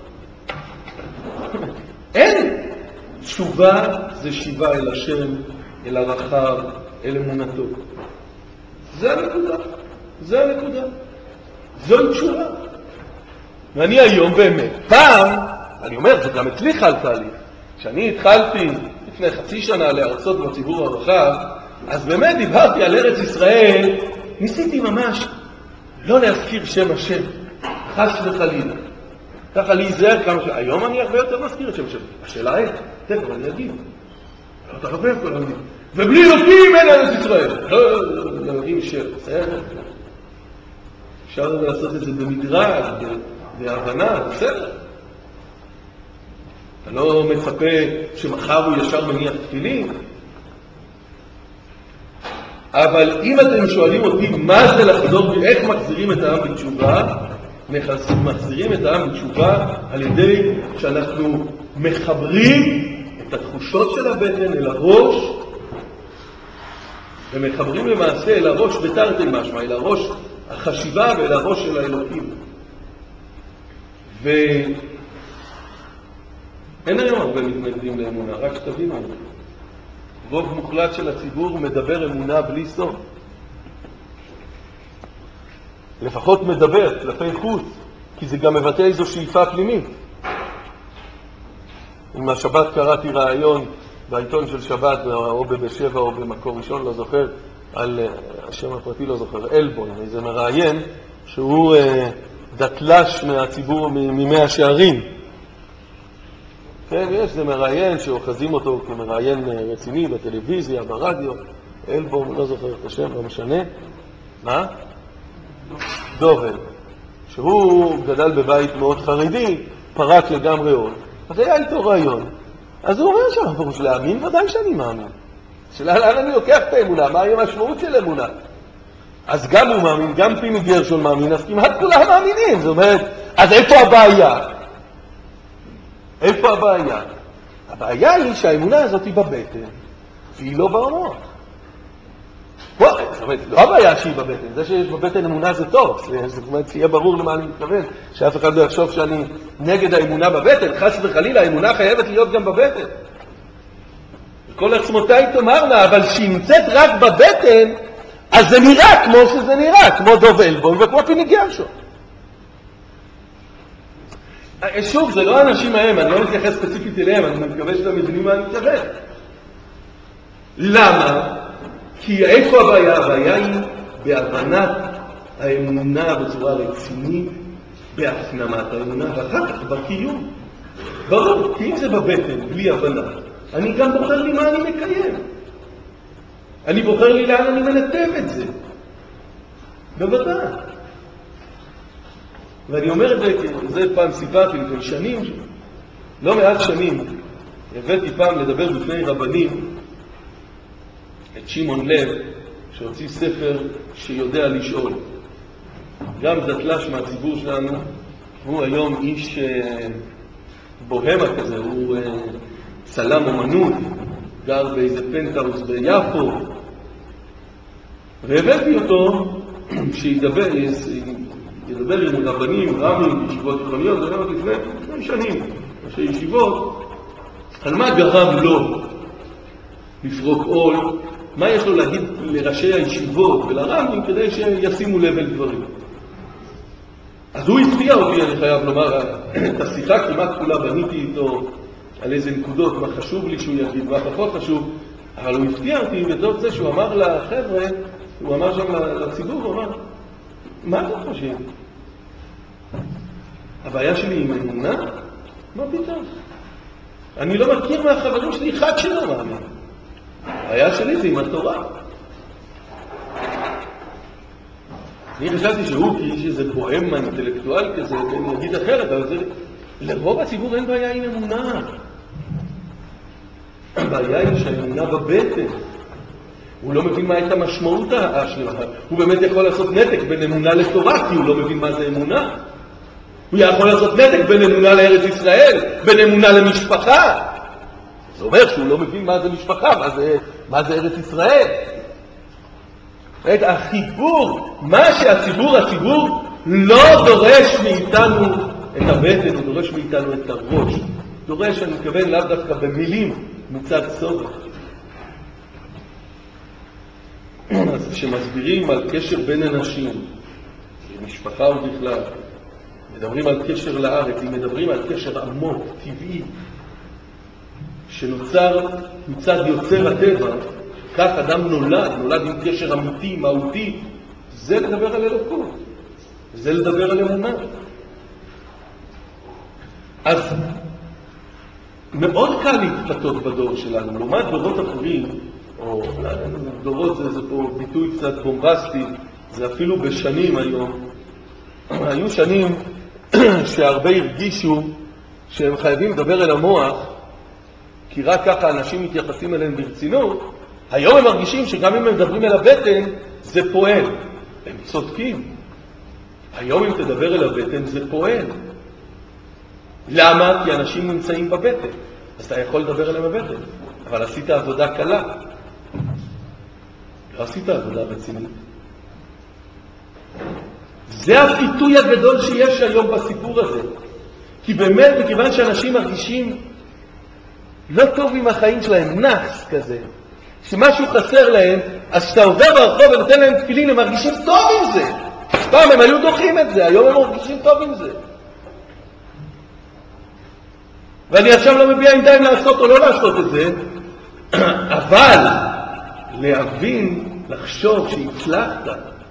אין. תשובה זה שיבה אל השם, אל הרחב, אל אמונתו. זה הנקודה. זה הנקודה. זו תשובה. ואני היום באמת, פעם, אני אומר, זה גם הצליח על תהליך. כשאני התחלתי לפני חצי שנה להרצות בציבור הרחב, אז באמת דיברתי על ארץ ישראל, ניסיתי ממש לא להזכיר שם השם, חס וחלילה. ככה להיזהר כמה היום אני הרבה יותר מזכיר את שם השם. השאלה היא, תכף אני אגיד. לא תחבר כל המילים. ובלי אלוקים אין ארץ ישראל. לא יודעים בסדר. אפשר לעשות את זה במדרג, בהבנה, בסדר. אתה לא מצפה שמחר הוא ישר מניח תפילין. אבל אם אתם שואלים אותי מה זה לחזור, איך מחזירים את העם בתשובה, מחזירים את העם בתשובה על ידי שאנחנו מחברים את התחושות של הבטן אל הראש, ומחברים למעשה אל הראש בתרתי משמע, אל הראש החשיבה ואל הראש של האלוקים. ואין היום הרבה מתנגדים לאמונה, רק שתבינו. רוב מוחלט של הציבור מדבר אמונה בלי סוף. לפחות מדבר כלפי חוץ, כי זה גם מבטא איזו שאיפה פנימית. עם השבת קראתי רעיון בעיתון של שבת, או בבשבע או במקור ראשון, לא זוכר, על השם הפרטי לא זוכר, אלבון, איזה מראיין, שהוא דתל"ש מהציבור ממאה שערים. כן, יש זה מראיין שאוחזים אותו כמראיין רציני בטלוויזיה, ברדיו, אלבון, לא זוכר את השם, לא משנה. מה? דובל, שהוא גדל בבית מאוד חרדי, פרק לגמרי עוד. אז היה איתו רעיון. אז הוא אומר שם, פירוש להאמין, ודאי שאני מאמין. שאלה לאן אני לוקח את האמונה, מה היא המשמעות של אמונה? אז גם הוא מאמין, גם פיני גרשון מאמין, אז כמעט כולם מאמינים. זאת אומרת, אז איפה הבעיה? איפה הבעיה? הבעיה היא שהאמונה הזאת היא בבטן, והיא לא במוח. זאת אומרת, לא הבעיה שהיא בבטן, זה שיש בבטן אמונה זה טוב, זאת אומרת, שיהיה ברור למה אני מתכוון, שאף אחד לא יחשוב שאני נגד האמונה בבטן, חס וחלילה, האמונה חייבת להיות גם בבטן. כל עצמותיי תאמרנה, אבל שהיא נמצאת רק בבטן, אז זה נראה כמו שזה נראה, כמו דוב אלבון וכמו פיני גרשון. שוב, זה לא האנשים ההם, אני לא מתייחס ספציפית אליהם, אני מקווה שאתם מבינים מה אני מתכוון. למה? כי איפה הבעיה? הבעיה היא בהבנת האמונה בצורה רצינית, בהפנמת האמונה, ואחר כך בקיום. ברור, כי אם זה בבטן, בלי הבנה, אני גם בוחר לי מה אני מקיים. אני בוחר לי לאן אני מנתב את זה. בוודאי. ואני אומר את זה פעם סיפרתי לפני שנים, לא מעט שנים, הבאתי פעם לדבר בפני רבנים את שמעון לב, שהוציא ספר שיודע לשאול. גם דתל"ש מהציבור שלנו, הוא היום איש בוהמה כזה, הוא צלם אומנות, גר באיזה פנטהאוס ביפו, והבאתי אותו שידבר עם רבנים, רמים, ישיבות תיכוניות, זה היה לפני שנים, ראשי ישיבות, על מה גרם לו לפרוק עול, מה יש לו להגיד לראשי הישיבות ולרמים כדי שישימו לב אל דברים. אז הוא הפתיע אותי, אני חייב לומר, את השיחה כמעט כולה בניתי איתו על איזה נקודות, מה חשוב לי שהוא יגיד, מה פחות חשוב, אבל הוא הפתיע אותי בזאת זה שהוא אמר לחבר'ה, הוא אמר שם לציבור, הוא אמר, מה אתה חושב? הבעיה שלי עם אמונה? מה פתאום? אני לא מכיר מהחברים שלי אחד שלא מאמין. הבעיה שלי זה עם התורה. אני חשבתי שהוא כאיש איזה בוהם אינטלקטואל כזה, אני אגיד אחרת, אבל זה... לרוב הציבור אין בעיה עם אמונה. הבעיה היא שהאמונה בבטן. הוא לא מבין מה הייתה משמעות השלמה. הוא באמת יכול לעשות נתק בין אמונה לתורה, כי הוא לא מבין מה זה אמונה. הוא יכול לעשות נתק בין אמונה לארץ ישראל, בין אמונה למשפחה. זה אומר שהוא לא מבין מה זה משפחה, מה זה ארץ ישראל. את החיבור, מה שהציבור לא דורש מאיתנו את הבטן, הוא דורש מאיתנו את הראש. דורש, אני מתכוון לאו דווקא במילים מצד צורך. אז כשמסבירים על קשר בין אנשים, משפחה ובכלל, מדברים על קשר לארץ, אם מדברים על קשר עמוק, טבעי, שנוצר מצד יוצר הטבע, כך אדם נולד עם קשר אמיתי, מהותי, זה לדבר על אלוקות, זה לדבר על אמונה. אז מאוד קל להתפתות בדור שלנו, לעומת דורות אחרים, או דורות זה פה ביטוי קצת בומבסטי, זה אפילו בשנים היום. היו שנים שהרבה הרגישו שהם חייבים לדבר אל המוח, כי רק ככה אנשים מתייחסים אליהם ברצינות. היום הם מרגישים שגם אם הם מדברים אל הבטן, זה פועל. הם צודקים. היום אם תדבר אל הבטן, זה פועל. למה? כי אנשים נמצאים בבטן. אז אתה יכול לדבר אליהם בבטן. אבל עשית עבודה קלה. לא עשית עבודה רצינית. זה הפיתוי הגדול שיש היום בסיפור הזה. כי באמת, מכיוון שאנשים מרגישים לא טוב עם החיים שלהם, נאחס כזה, שמשהו חסר להם, אז שאתה עובר ברחוב ונותן להם תפילין, הם מרגישים טוב עם זה. פעם הם היו דוחים את זה, היום הם מרגישים טוב עם זה. ואני עכשיו לא מביע עמדה לעשות או לא לעשות את זה, אבל להבין, לחשוב שהצלחת,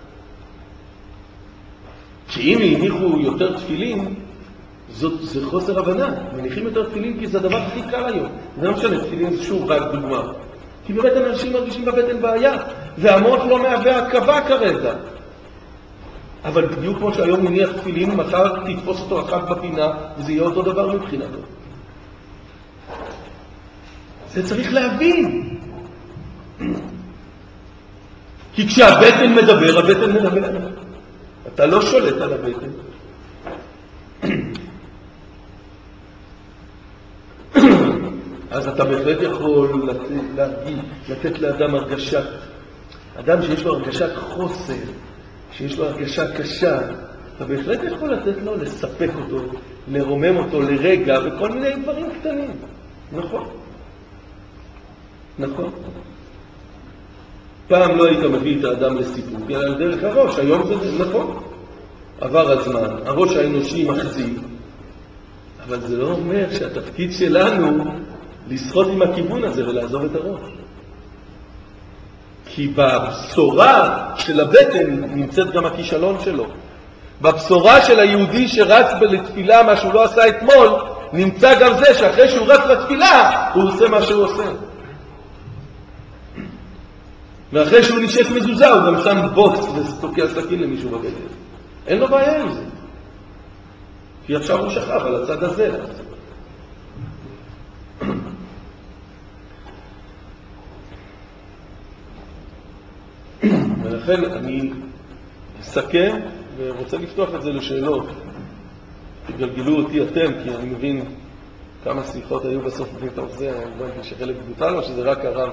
שאם הניחו יותר תפילין, זה חוסר הבנה. מניחים יותר תפילין כי זה הדבר הכי קל היום. זה לא משנה, תפילין זה שוב רק דוגמה. כי באמת אנשים מרגישים בבטן בעיה, והמוח לא מהווה עקבה כרגע. אבל בדיוק כמו שהיום מניח תפילין, מחר תתפוס אותו אחת בפינה, וזה יהיה אותו דבר מבחינתו. זה צריך להבין. כי כשהבטן מדבר, הבטן מדבר. אתה לא שולט על הבטן. אז אתה בהחלט יכול לתת לאדם הרגשה, אדם שיש לו הרגשת חוסר, שיש לו הרגשה קשה, אתה בהחלט יכול לתת לו, לספק אותו, לרומם אותו לרגע, וכל מיני דברים קטנים. נכון? נכון. פעם לא היית מביא את האדם לסיפוק, אלא על דרך הראש, היום זה נכון. עבר הזמן, הראש האנושי מחזיק, אבל זה לא אומר שהתפקיד שלנו לשחות עם הכיוון הזה ולעזוב את הראש. כי בבשורה של הבטן נמצאת גם הכישלון שלו. בבשורה של היהודי שרץ לתפילה מה שהוא לא עשה אתמול, נמצא גם זה שאחרי שהוא רץ לתפילה, הוא עושה מה שהוא עושה. ואחרי שהוא נשק מזוזה, הוא גם שם בוקס ותוקע סכין למישהו בבטן. אין לו בעיה עם זה. כי עכשיו הוא שכב על הצד הזה. ולכן אני אסכם ורוצה לפתוח את זה לשאלות. תגלגלו אותי אתם, כי אני מבין כמה שיחות היו בסוף בבית העוזה, אני הבנתי שחלק בוטל או שזה רק הרב,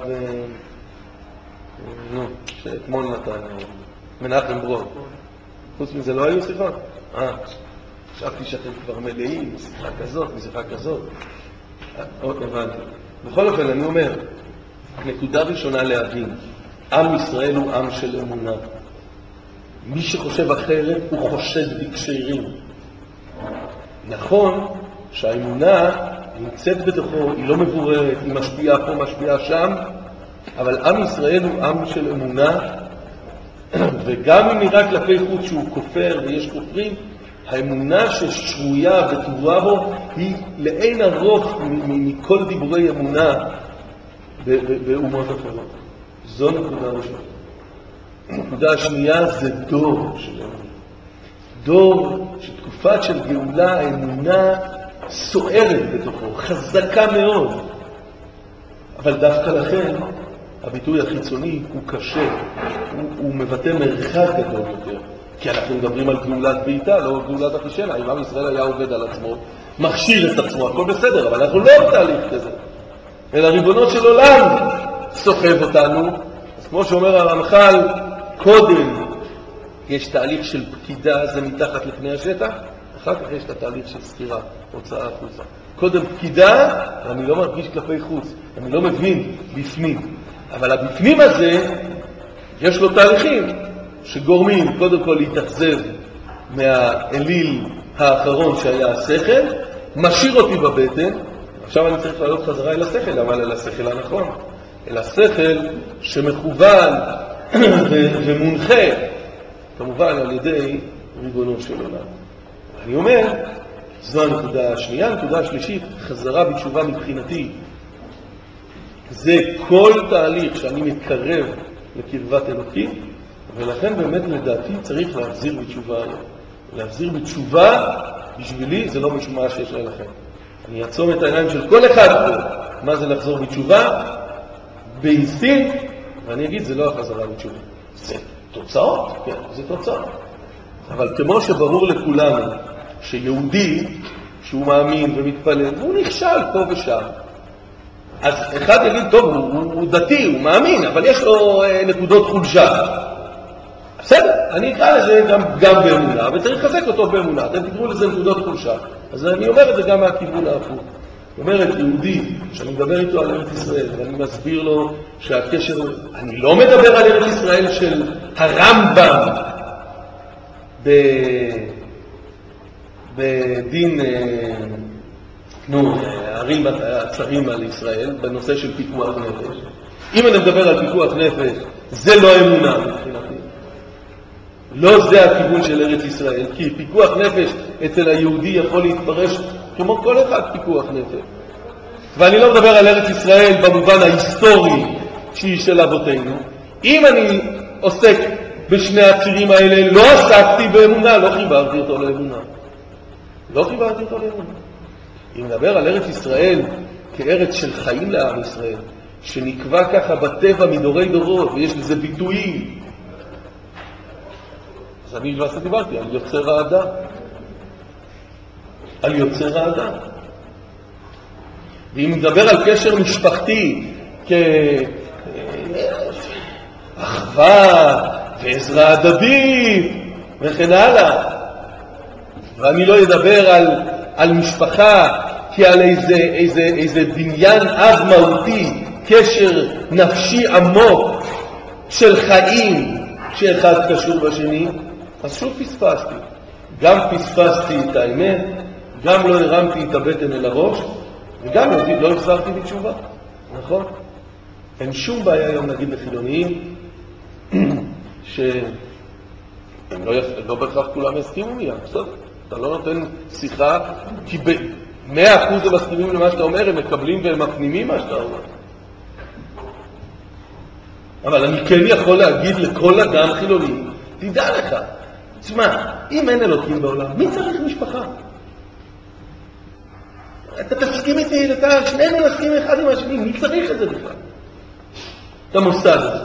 שאתמול נתן, מנחם ברון. חוץ מזה לא היו שיחות? חשבתי שאתם כבר מלאים, שיחה כזאת, משיחה כזאת. הבנתי. בכל אופן, אני אומר, נקודה ראשונה להבין, עם ישראל הוא עם של אמונה. מי שחושב אחרת הוא חושד בקשרים. נכון שהאמונה נמצאת בתוכו, היא לא מבוררת, היא משפיעה פה, משפיעה שם, אבל עם ישראל הוא עם של אמונה, וגם אם נראה כלפי חוץ שהוא כופר ויש כופרים, האמונה ששרויה וטבועה בו היא לאין ארוך מכל דיבורי אמונה באומות אחרות. זו נקודה ראשונה. הנקודה השנייה זה דור של אמונה. דור שתקופת של גאולה, האמונה סוערת בתוכו, חזקה מאוד. אבל דווקא לכן הביטוי החיצוני הוא קשה, הוא מבטא מרחק גדול יותר. כי אנחנו מדברים על גאולת ביתה, לא גאולת אחישנה. אם עם ישראל היה עובד על עצמו, מכשיר את עצמו, הכל בסדר, אבל אנחנו לא בתהליך כזה. אלא ריבונות של עולם סוחב אותנו. אז כמו שאומר הרמח"ל, קודם יש תהליך של פקידה, זה מתחת לפני השטח, אחר כך יש את התהליך של סתירה, הוצאה החוצה. קודם פקידה, ואני לא מרגיש כלפי חוץ, אני לא מבין בפנים. אבל הבפנים הזה, יש לו תהליכים שגורמים קודם כל להתאכזב מהאליל האחרון שהיה השכל, משאיר אותי בבטן, עכשיו אני צריך לעלות חזרה אל השכל, אבל אל השכל הנכון, אל השכל שמכוון ומונחה, כמובן על ידי ריבונו של עולם. אני אומר, זו הנקודה השנייה. הנקודה השלישית, חזרה בתשובה מבחינתי, זה כל תהליך שאני מקרב לקרבת אלוקים, ולכן באמת לדעתי צריך להחזיר בתשובה היום. להחזיר בתשובה בשבילי זה לא משמע שיש לכם. אני אעצום את העיניים של כל אחד פה, מה זה לחזור בתשובה? באינסטינקט, ואני אגיד זה לא החזרה בתשובה. זה תוצאות? כן, זה תוצאות. אבל כמו שברור לכולנו שיהודי שהוא מאמין ומתפלל, הוא נכשל פה ושם. אז אחד יגיד, טוב, הוא דתי, הוא מאמין, אבל יש לו נקודות חולשה. בסדר, אני אקרא לזה גם באמונה, וצריך לחזק אותו באמונה. אתם תקראו לזה נקודות חולשה. אז אני אומר את זה גם מהכיוון ההפוך. זאת אומרת, יהודי, שאני מדבר איתו על ארץ ישראל, ואני מסביר לו שהקשר, אני לא מדבר על ארץ ישראל של הרמב"ם בדין, הערים הצרים על ישראל, בנושא של פיקוח נפש. אם אני מדבר על פיקוח נפש, זה לא אמונה מבחינתי. לא זה הכיוון של ארץ ישראל, כי פיקוח נפש אצל היהודי יכול להתפרש כמו כל אחד פיקוח נפש. ואני לא מדבר על ארץ ישראל במובן ההיסטורי שהיא של אבותינו. אם אני עוסק בשני הצירים האלה, לא עסקתי באמונה, לא חיברתי אותו לאמונה. לא חיברתי אותו לאמונה. אם נדבר על ארץ ישראל כארץ של חיים לעם ישראל, שנקבע ככה בטבע מדורי דורות, ויש לזה ביטויים, אז אני לא דיברתי על יוצר האדם. על יוצר האדם. ואם נדבר על קשר משפחתי כאחווה ועזרה הדדית וכן הלאה, ואני לא אדבר על משפחה כעל איזה בניין אב מהותי, קשר נפשי עמוק של חיים שאחד קשור בשני, אז שוב פספסתי. גם פספסתי את האמת, גם לא הרמתי את הבטן אל הראש, וגם לא החזרתי בתשובה. נכון? אין שום בעיה היום נגיד לחילוניים שהם לא בהכרח כולם יסכימו מיד. בסדר? אתה לא נותן שיחה, כי ב100% הם מסכימים למה שאתה אומר, הם מקבלים והם מפנימים מה שאתה אומר. אבל אני כן יכול להגיד לכל אדם חילוני, תדע לך, תשמע, אם אין אלוקים בעולם, מי צריך משפחה? אתה תסכים איתי, שנינו נסכים אחד עם השני, מי צריך את זה בכלל? את המוסד הזה.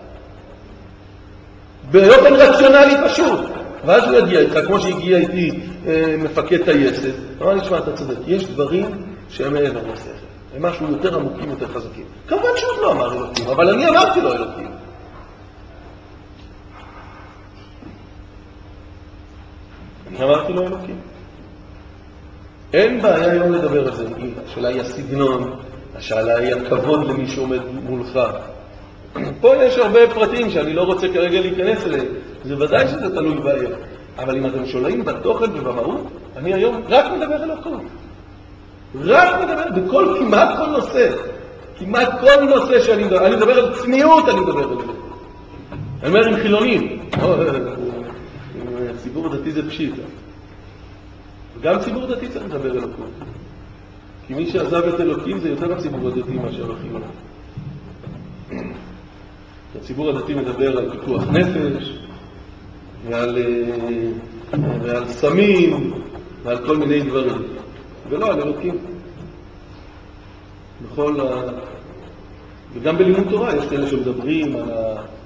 באופן רציונלי פשוט. ואז הוא יגיע איתך, כמו שהגיע איתי מפקד טייסת, אמר לי, שמע, אתה צודק, יש דברים שהם מעבר לשכל, הם משהו יותר עמוקים, יותר חזקים. כמובן שהוא לא אמר אלוקים, אבל אני אמרתי לו אלוקים. אני אמרתי לו אלוקים. אין בעיה היום לדבר על זה. השאלה היא הסגנון, השאלה היא הכבוד למי שעומד מולך. פה יש הרבה פרטים שאני לא רוצה כרגע להיכנס אליהם. זה ודאי שזה תלוי בעיה. אבל אם אתם שולאים בתוכן ובמהות, אני היום רק מדבר אלוקות. רק מדבר, כמעט כל נושא. כמעט כל נושא שאני מדבר. אני מדבר על צניעות, אני מדבר על זה. אני אומר עם חילונים. עם ציבור דתי זה פשיטה. וגם ציבור דתי צריך לדבר אלוקות. כי מי שעזב את אלוקים זה יותר הציבור הדתי מאשר החילונים. הציבור הדתי מדבר על פיתוח נפש, ועל סמים, ועל כל מיני דברים. ולא על אלוקים. וגם בלימוד תורה יש כאלה שמדברים על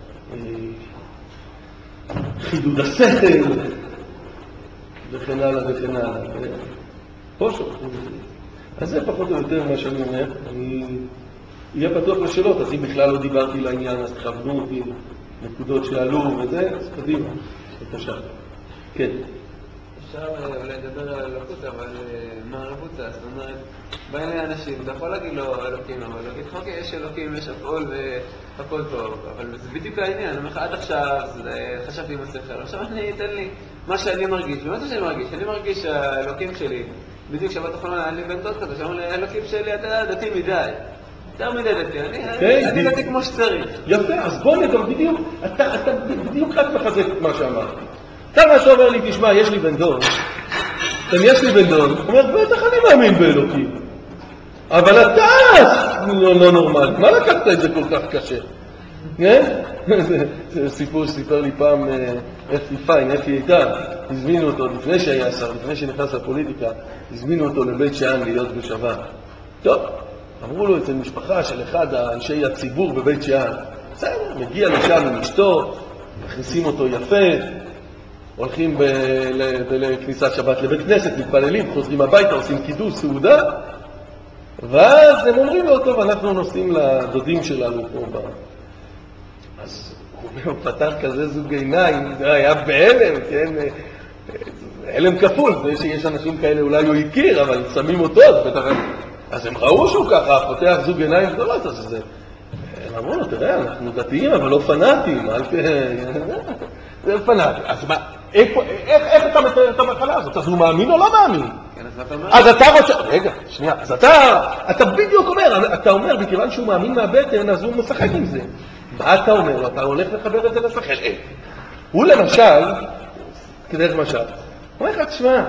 חידוד השכל, וכן הלאה וכן הלאה. פה שוכחים את זה. אז זה פחות או יותר מה שאני אומר. אני אהיה פתוח לשאלות, אז אם בכלל לא דיברתי לעניין, אז תכוונו אותי נקודות שעלו וזה, אז קדימה. בבקשה. כן. אפשר אולי לדבר על אלוקות, אבל מה הרבוצה? זאת אומרת, באים לאנשים, אתה יכול להגיד לו אלוקים, אבל להגיד, אוקיי, יש אלוקים, יש הכל והכל טוב, אבל זה בדיוק העניין. אני אומר לך, עד עכשיו חשבתי עם השכל, עכשיו אני אתן לי מה שאני מרגיש, ומה זה שאני מרגיש? אני מרגיש שהאלוקים שלי, בדיוק שבת אחרונה היה לי בן דוד כזה, שאומר לי, האלוקים שלי, אתה דתי מדי. יותר מדי דתי, אני דתי כמו שצריך. יפה, אז בוא נדבר בדיוק, אתה בדיוק רק מחזק את מה שאמרתי. אתה מה שאומר לי, תשמע, יש לי בן דוד, יש לי בן דוד, הוא אומר, בטח אני מאמין באלוקים. אבל אתה לא נורמלי, מה לקחת את זה כל כך קשה? זה סיפור שסיפר לי פעם אפי פיין, אפי איתן, הזמינו אותו לפני שהיה שר, לפני שנכנס לפוליטיקה, הזמינו אותו לבית שאן להיות בשבת. טוב, אמרו לו אצל משפחה של אחד האנשי הציבור בבית שאן, בסדר, מגיע לשם עם אשתו, מכניסים אותו יפה, הולכים לכניסת שבת לבית כנסת, מתפללים, חוזרים הביתה, עושים קידוש, סעודה, ואז הם אומרים לו, טוב, אנחנו נוסעים לדודים שלנו פה. אז הוא פתח כזה זוג עיניים, זה היה בהלם, כן? הלם כפול, זה שיש אנשים כאלה אולי הוא הכיר, אבל שמים אותו, אז הם ראו שהוא ככה, פותח זוג עיניים גדולות, אז זה... הם אמרו לו, תראה, אנחנו דתיים, אבל לא פנאטים, זה פנאטי. אז מה, איך אתה מתאר את המחלה הזאת? אז הוא מאמין או לא מאמין? אז אתה רוצה... רגע, שנייה. אז אתה בדיוק אומר, אתה אומר, בכיוון שהוא מאמין מהבטן, אז הוא משחק עם זה. מה אתה אומר לו? אתה הולך לחבר את זה לשכל. הוא למשל, כדרך משל, הוא אומר לך, תשמע,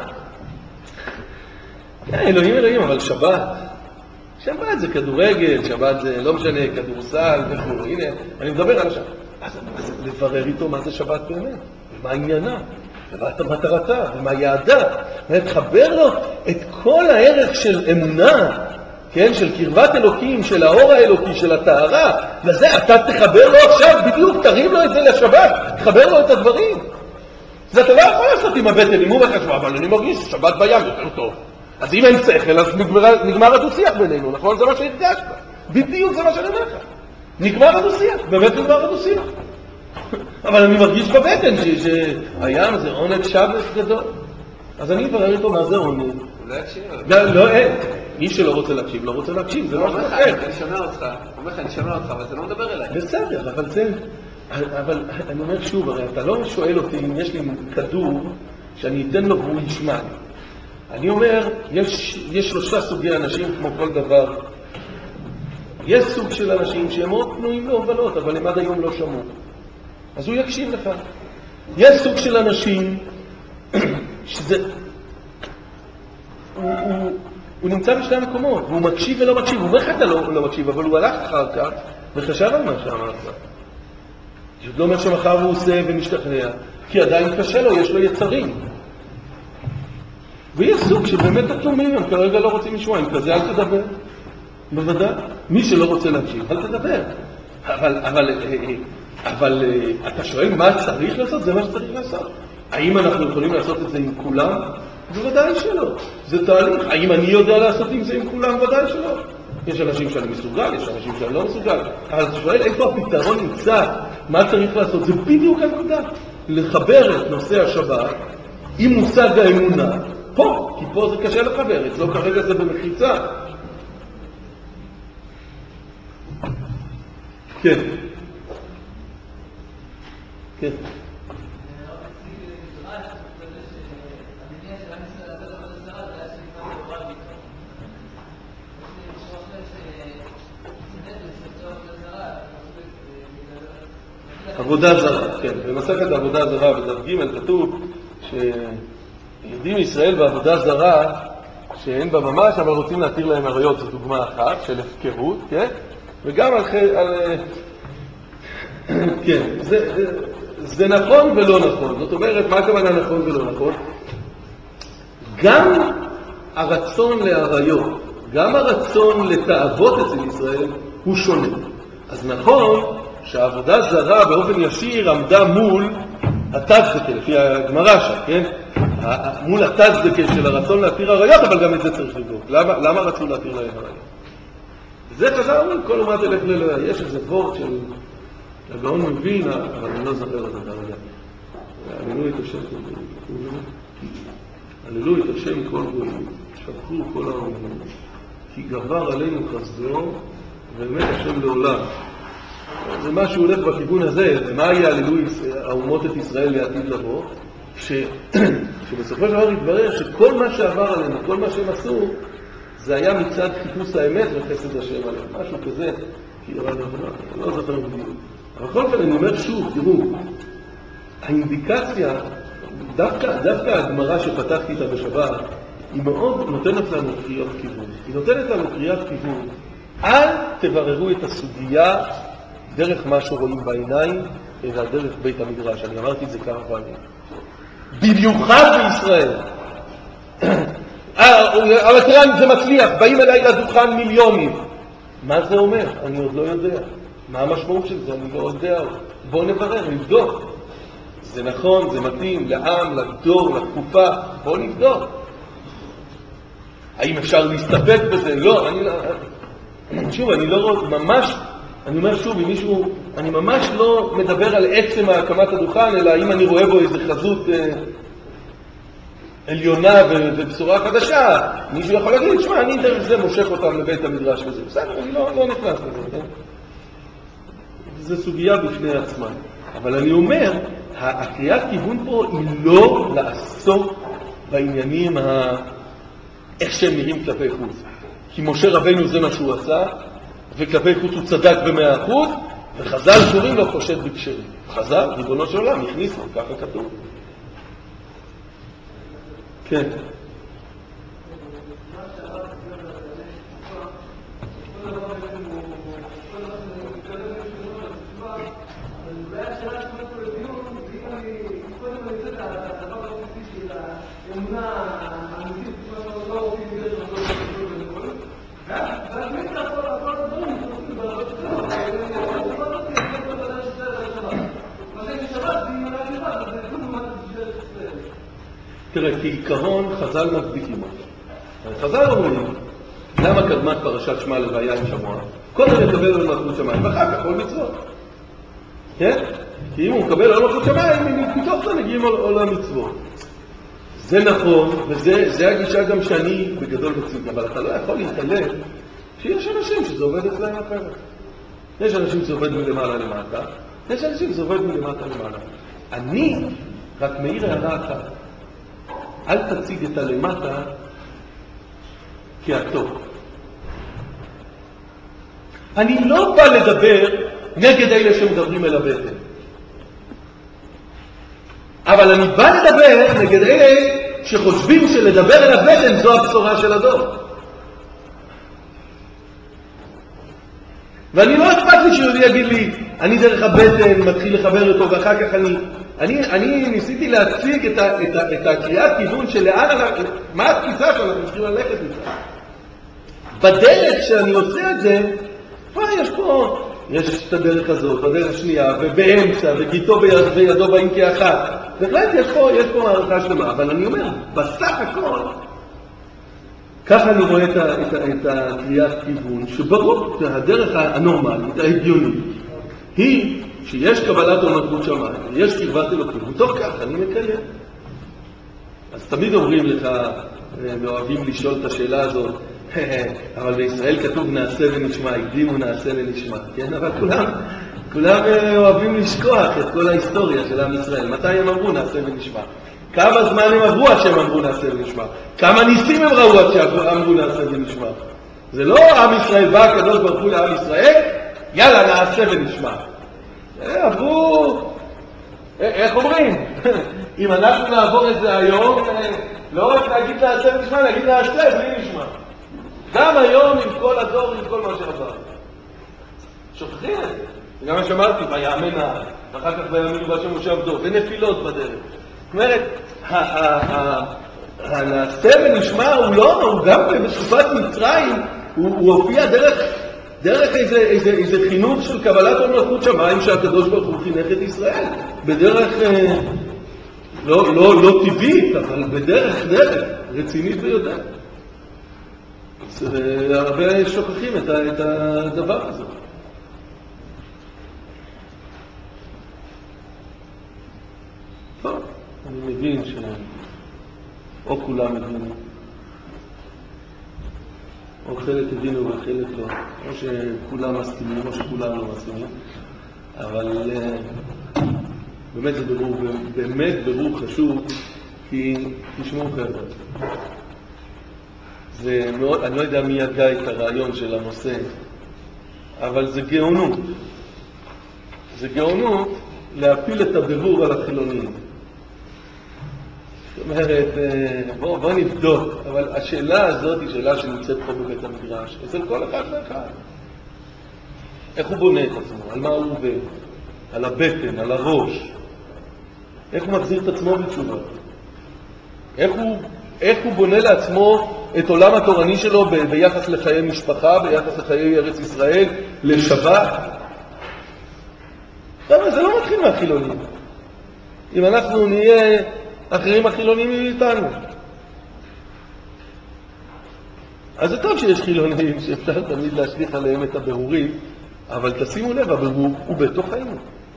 אלוהים, אבל שבת זה כדורגל, שבת זה לא משנה, כדורסל וכו'. הנה, אני מדבר על השבת. אז לברר איתו מה זה שבת באמת, ומה עניינה, ומה מטרתה, ומה יעדה. ותחבר לו את כל הערך של אמונה, כן, של קרבת אלוקים, של האור האלוקי, של הטהרה. לזה אתה תחבר לו עכשיו, בדיוק תרים לו את זה לשבת, תחבר לו את הדברים. זה אתה לא יכול לעשות עם הבטן, אם הוא מחשבה, אבל אני מרגיש שבת בים יותר טוב. אז אם אין שכל, אז נגמר הדו-שיח בינינו, נכון? זה מה שהרגשת. בדיוק זה מה שאני אומר לך. נגמר הדו-שיח, באמת נגמר הדו-שיח. אבל אני מרגיש בבטן שהים זה עונג שבת גדול. אז אני אברר איתו מה זה עונג. הוא לא יקשיב. לא, אין. מי שלא רוצה להקשיב, לא רוצה להקשיב. זה משהו אחר. אני שומע אותך, אבל זה לא מדבר אליי. בסדר, אבל זה... אבל אני אומר שוב, הרי אתה לא שואל אותי אם יש לי כדור שאני אתן לו והוא ישמע. אני אומר, יש שלושה סוגי אנשים כמו כל דבר. יש סוג של אנשים שהם מאוד פנויים להובלות, אבל הם עד היום לא שמעו. אז הוא יקשיב לך. יש סוג של אנשים שזה... הוא נמצא בשתי המקומות, והוא מקשיב ולא מקשיב. הוא אומר לך אתה לא מקשיב, אבל הוא הלך אחר כך וחשב על מה שאמרת. זאת לא אומר שמחר הוא עושה ומשתכנע, כי עדיין קשה לו, יש לו יצרים. ויש סוג שבאמת התומים, הם כרגע לא רוצים לשמוע, אם כזה אל תדבר. בוודאי, מי שלא רוצה להקשיב, אל תדבר. אבל אתה שואל מה צריך לעשות? זה מה שצריך לעשות. האם אנחנו יכולים לעשות את זה עם כולם? בוודאי שלא. זה תהליך. האם אני יודע לעשות עם זה עם כולם? בוודאי שלא. יש אנשים שאני מסוגל, יש אנשים שאני לא מסוגל. אבל אתה שואל איפה הפתרון נמצא? מה צריך לעשות? זה בדיוק הנקודה. לחבר את נושא השבת עם מושג האמונה פה, כי פה זה קשה לחבר, אצלו כרגע זה במחיצה. כן. כן. עבודה זרה, כן. במסכת עבודה זרה בדף ג' כתוב שיהודים ישראל בעבודה זרה שאין בה ממש, אבל רוצים להתיר להם עריות, זו דוגמה אחת של הפקרות, כן? וגם כן, זה נכון ולא נכון. זאת אומרת, מה הכוונה נכון ולא נכון? גם הרצון לעריות, גם הרצון לתאוות אצל ישראל הוא שונה. אז נכון שהעבודה זרה באופן ישיר עמדה מול התצדקה, לפי הגמרא שם, כן? מול התצדקה של הרצון להתיר עריות, אבל גם את זה צריך לבדוק. למה רצו להתיר להם עריות? זה חזר, כל אומה תלך לאלוהיה. יש איזה וורט של הגאון מווילנה, אבל אני לא זוכר את זה כרגע. הללו את השם כל גויים. הללו את השם כל גויים. שבחו כל העמים. כי גבר עלינו חסדו, ובאמת השם לעולם. זה מה שהולך בכיוון הזה, ומה יעללו האומות את ישראל לעתיד לבוא, שבסופו של דבר יתברר שכל מה שעבר עלינו, כל מה שהם עשו, זה היה מצד חיפוש האמת וחסד השם עליהם, משהו כזה, כי לא זוכר בדיוק. אבל בכל פעם אני אומר שוב, תראו, האינדיקציה, דווקא הגמרא שפתחתי איתה בשבת, היא מאוד נותנת לנו קריאת כיוון. היא נותנת לנו קריאת כיוון. אל תבררו את הסוגיה דרך מה שרואים בעיניים, אלא דרך בית המדרש. אני אמרתי את זה כמה פעמים. במיוחד בישראל. אבל תראה, זה מצליח, באים אליי לדוכן מיליונים. מה זה אומר? אני עוד לא יודע. מה המשמעות של זה? אני לא יודע. בואו נברר, נבדוק. זה נכון, זה מתאים לעם, לדור, לתקופה. בואו נבדוק. האם אפשר להסתפק בזה? לא, שוב, אני לא רואה, ממש, אני אומר שוב, אם מישהו, אני ממש לא מדבר על עצם הקמת הדוכן, אלא אם אני רואה בו איזו חזות עליונה ובשורה חדשה, מישהו יכול להגיד, שמע, אני דרך זה מושך אותם לבית המדרש וזה. בסדר, אני לא נכנס לזה, כן? זו סוגיה בפני עצמה. אבל אני אומר, הקריאת כיוון פה היא לא לעסוק בעניינים איך שהם נראים כלפי חוץ. כי משה רבנו זה מה שהוא עשה, וכלפי חוץ הוא צדק ב100%, וחז"ל קוראים לו חושד בקשרים. חז"ל, ריבונו של עולם, הכניס לו, ככה כתוב. כן. תראה, כעיקרון חז"ל מצדיקים אותו. חז"ל אומרים, למה קדמת פרשת שמע לוויה עם שמוע? קודם לקבל עול מלכות שמיים, ואחר כך עול מצוות. כן? כי אם הוא מקבל עול מלכות שמיים, מתוך זה מגיעים עול המצוות. זה נכון, וזה הגישה גם שאני בגדול מציג, אבל אתה לא יכול להתעלם שיש אנשים שזה עובד אצלהם אחרת. יש אנשים שזה עובד מלמעלה למטה, יש אנשים שזה עובד מלמטה למעלה. אני רק מעיר הערה אחת. אל תציג את הלמטה כהטוב. אני לא בא לדבר נגד אלה שמדברים אל הבטן. אבל אני בא לדבר נגד אלה שחושבים שלדבר אל הבטן זו הבשורה של הדור. ואני לא אכפת לי שהוא יגיד לי, אני דרך הבטן מתחיל לחבר אותו ואחר כך אני ניסיתי להציג את הקריאת כיוון של מה התפיסה שאנחנו צריכים ללכת איתה. בדרך שאני עושה את זה, יש את הדרך הזאת, בדרך השנייה, ובאמצע, וגיטו בידו באים כאחת. בהחלט יש פה מערכה שלמה, אבל אני אומר, בסך הכל, ככה אני רואה את הקריאת כיוון, שברור, הדרך הנורמלית, ההגיונית, היא שיש קבלת מלכות שמיים, יש קרבת אלוקים, מתוך כך אני מקיים. אז תמיד אומרים לך, ואוהבים לשאול את השאלה הזאת, אבל בישראל כתוב נעשה ונשמע, הקדימו נעשה ונשמע, כן? אבל כולם אוהבים לשכוח את כל ההיסטוריה של עם ישראל. מתי הם אמרו נעשה ונשמע? כמה זמן הם עברו עד שהם אמרו נעשה ונשמע? כמה ניסים הם ראו עד שהם אמרו נעשה ונשמע? זה לא עם ישראל בא הקדוש ברוך הוא לעם ישראל, יאללה נעשה ונשמע. עברו, איך אומרים? אם אנחנו נעבור את זה היום, לא רק להגיד נעשה ונשמע, להגיד נעשה בלי נשמע. גם היום עם כל הדור, עם כל מה שעבר. שוכחים את זה. וגם מה שאמרתי, ויאמן העם, ואחר כך בימים בא שם משה עבדו, ונפילות בדרך. זאת אומרת, הנעשה ונשמע הוא לא, הוא גם בתקופת מצרים, הוא הופיע דרך איזה חינוך של קבלת מלכות שמיים שהקדוש ברוך הוא חינך את ישראל. בדרך לא טבעית, אבל בדרך רצינית ביותר. הרבה שוכחים את הדבר הזה. טוב, אני מבין או כולם הבינו, או חלק הבינו וחלק לא, או שכולם מסכימים, או שכולם לא מסכימים, אבל באמת זה ברור חשוב, כי תשמעו חבר'ה. זה מאוד, אני לא יודע מי ידע את הרעיון של הנושא, אבל זה גאונות. זה גאונות להפיל את הבירור על החילונים. זאת אומרת, בוא נבדוק, אבל השאלה הזאת היא שאלה שנמצאת פה בבית המדרש, אצל כל אחד ואחד. איך הוא בונה את עצמו? על מה הוא עובד? על הבטן, על הראש. איך הוא מחזיר את עצמו בתשובה? איך הוא בונה לעצמו את עולם התורני שלו ביחס לחיי משפחה, ביחס לחיי ארץ ישראל, לשבת? אבל זה לא מתחיל מהחילונים. אם אנחנו נהיה אחרים החילונים מאיתנו. אז זה טוב שיש חילונים שאפשר תמיד להשליך עליהם את הבירורים, אבל תשימו לב, הבירור הוא בתוכנו.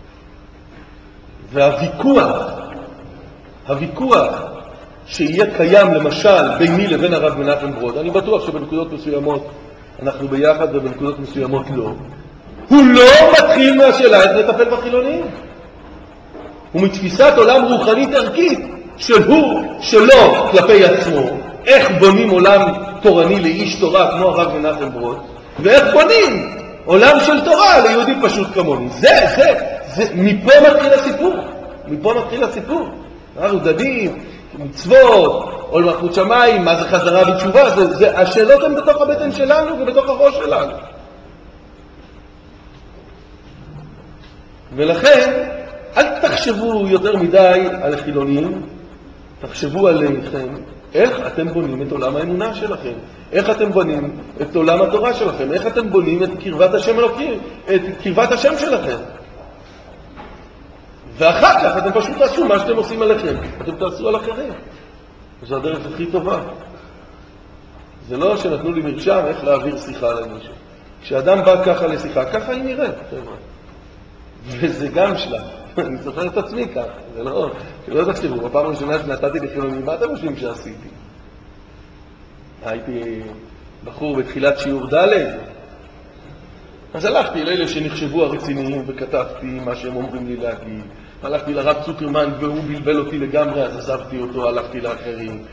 והוויכוח שיהיה קיים למשל ביני לבין הרב מנחם ברוד, אני בטוח שבנקודות מסוימות אנחנו ביחד ובנקודות מסוימות לא, הוא לא מתחיל מהשאלה איך לטפל בחילונים. הוא מתפיסת עולם רוחנית ערכית שלו כלפי עצמו, איך בונים עולם תורני לאיש תורה כמו הרב מנחם ברוד, ואיך בונים עולם של תורה ליהודי פשוט כמוני. מפה מתחיל הסיפור. אנחנו דנים, מצוות, עול מלכות שמיים, מה זה חזרה בתשובה, השאלות הן בתוך הבטן שלנו ובתוך הראש שלנו. ולכן, אל תחשבו יותר מדי על החילונים, תחשבו עליכם, איך אתם בונים את עולם האמונה שלכם, איך אתם בונים את עולם התורה שלכם, איך אתם בונים את קרבת השם אלוקים, את קרבת השם שלכם. ואחר כך אתם פשוט תעשו מה שאתם עושים עליכם, אתם תעשו על אחרים. זו הדרך הכי טובה. זה לא שנתנו לי מרשם איך להעביר שיחה למישהו. כשאדם בא ככה לשיחה, ככה היא נראית. וזה גם שלב. אני זוכר את עצמי ככה. זה לא, שלא תחשבו, בפעם הראשונה שנתתי לחילונים, מה אתם חושבים שעשיתי? הייתי בחור בתחילת שיעור ד', אז הלכתי לאלה שנחשבו הרציניים וכתבתי מה שהם אומרים לי להגיד. הלכתי לרב צוקרמן והוא בלבל אותי לגמרי, אז עזבתי אותו, הלכתי לאחרים.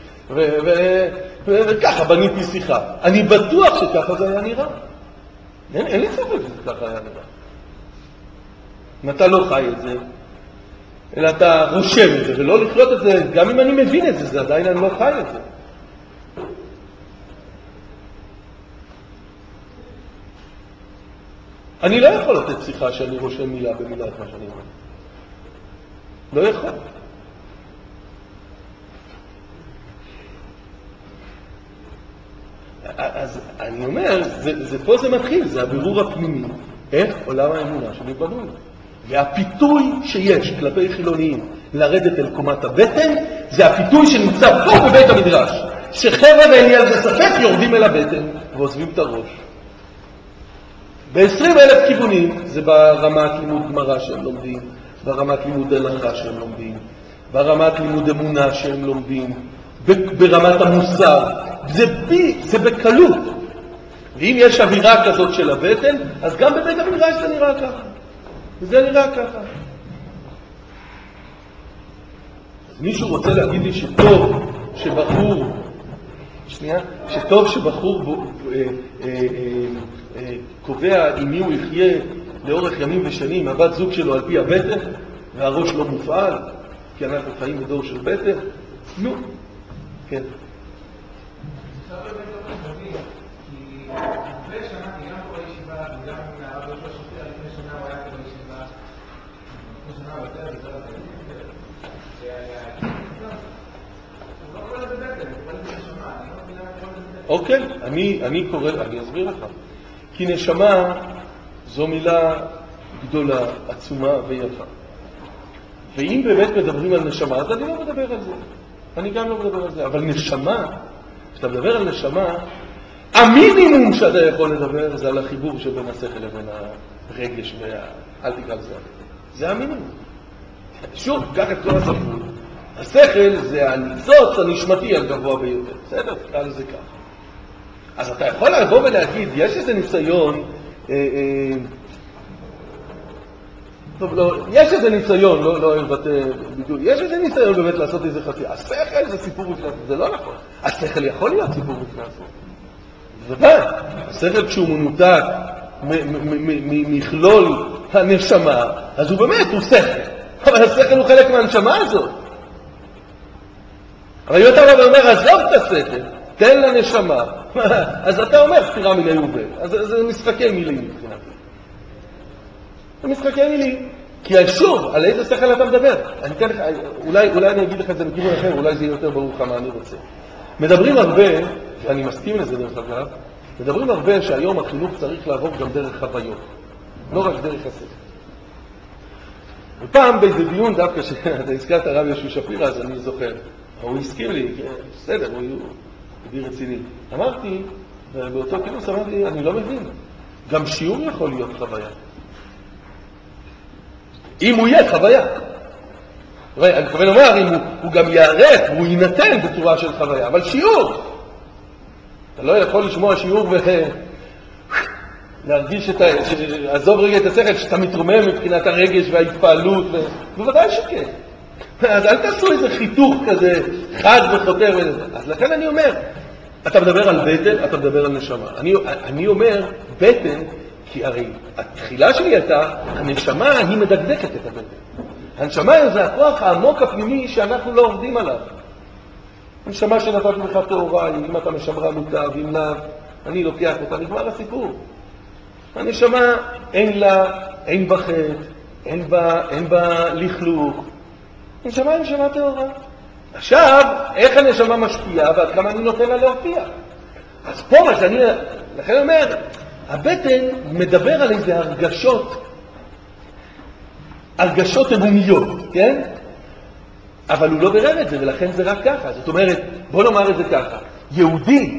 וככה בניתי שיחה. אני בטוח שככה זה היה נראה. אין לי ספק שככה היה נראה. אם אתה לא חי את זה, אלא אתה רושם את זה, ולא לחיות את זה, גם אם אני מבין את זה, זה עדיין אני לא חי את זה. אני לא יכול לתת שיחה שאני רושם מילה במילה את מה שאני אומר. לא יכול. אז אני אומר, פה זה מתחיל, זה הבירור הפנימי. איך עולם האמונה שלי בנוי. והפיתוי שיש כלפי חילוניים לרדת אל קומת הבטן, זה הפיתוי שנמצא פה בבית המדרש. שחבר'ה ואין לי על זה ספק יורדים אל הבטן ועוזבים את הראש. ב-20,000 כיוונים, זה ברמת לימוד גמרא שהם לומדים, ברמת לימוד הלכה שהם לומדים, ברמת לימוד אמונה שהם לומדים, ברמת המוסר. זה בקלות. ואם יש אווירה כזאת של הבטן, אז גם בבית המדרש זה נראה ככה. וזה נראה ככה. אז מישהו רוצה להגיד לי שטוב שבחור קובע עם מי הוא יחיה לאורך ימים ושנים, הבת זוג שלו על פי הבטן, והראש לא מופעל, כי אנחנו חיים בדור של בטן. נו, כן. עכשיו באמת לא מבין, כי הרבה שמעתי גם פה בישיבה, וגם מהרב יהושע שפירא לפני שנה הוא היה פה בישיבה, לפני שנה הוא יותר בגלל זה, הוא לא קורא לזה בטן, הוא קורא לזה נשמה, אני לא מבינה מה קורא לזה בטן. אני אסביר לך. כי נשמה זו מילה גדולה, עצומה ויפה. ואם באמת מדברים על נשמה, אז אני לא מדבר על זה. אני גם לא מדבר על זה. אבל נשמה, כשאתה מדבר על נשמה, המינימום שאתה יכול לדבר זה על החיבור שבין השכל לבין הרגש אל תקרא לזה. זה המינימום. שוב, קח את כל הספרות. השכל זה הניצוץ הנשמתי הגבוה ביותר. בסדר? תקרא לזה ככה. אז אתה יכול לבוא ולהגיד, יש איזה ניסיון, טוב, לא, יש איזה ניסיון, לא לבטא בדיוק, יש איזה ניסיון באמת לעשות איזה חצי. השכל זה סיפור בפני עצמו, זה לא נכון. השכל יכול להיות סיפור בפני עצמו. ודאי, השכל כשהוא מנותק ממכלול הנשמה, אז הוא באמת, הוא שכל. אבל השכל הוא חלק מהנשמה הזאת. אבל אם אתה אומר, עזוב את השכל, תן לנשמה, אז אתה אומר סתירה מן היובל. אז זה משחקי מילים מבחינתי. זה משחקי מילים. כי שוב, על איזה שכל אתה מדבר? אני אתן לך, אולי אני אגיד לך את זה בכיוון אחר, אולי זה יהיה יותר ברור לך מה אני רוצה. מדברים הרבה, ואני מסכים לזה דרך אגב, מדברים הרבה שהיום החינוך צריך לעבור גם דרך חוויות, לא רק דרך השכל. ופעם באיזה דיון דווקא שאתה הזכרת הרב יהושע שפירא, אז אני זוכר, הוא הזכיר לי, בסדר, הוא יהודי רציני. אמרתי, באותו כינוס אמרתי, אני לא מבין, גם שיעור יכול להיות חוויה. אם הוא יהיה חוויה. אני מתכוון לומר, אם הוא גם יערך, הוא יינתן בצורה של חוויה, אבל שיעור. אתה לא יכול לשמוע שיעור ולהרגיש עזוב רגע את השכל, שאתה מתרומם מבחינת הרגש וההתפעלות, בוודאי שכן. אז אל תעשו איזה חיתוך כזה, חד וחותר. אז לכן אני אומר, אתה מדבר על בטן, אתה מדבר על נשמה. אני אומר בטן, כי הרי התחילה שלי הייתה, הנשמה היא מדקדקת את הבטן. הנשמה זה הכוח העמוק הפנימי שאנחנו לא עובדים עליו. הנשמה שנתת לך תאורה, אם אתה משמרה מוטב, אם לאו, אני לוקח אותה, נגמר הסיפור. הנשמה אין בה חטא, אין בה לכלוך. הנשמה היא נשמה תאורה. עכשיו, איך הנשמה משפיעה ועד כמה אני נותן לה להופיע? אז פה מה שאני, לכן אומר, הבטן מדבר על איזה הרגשות אמוניות, כן? אבל הוא לא ברר את זה, ולכן זה רק ככה. זאת אומרת, בוא נאמר את זה ככה. יהודי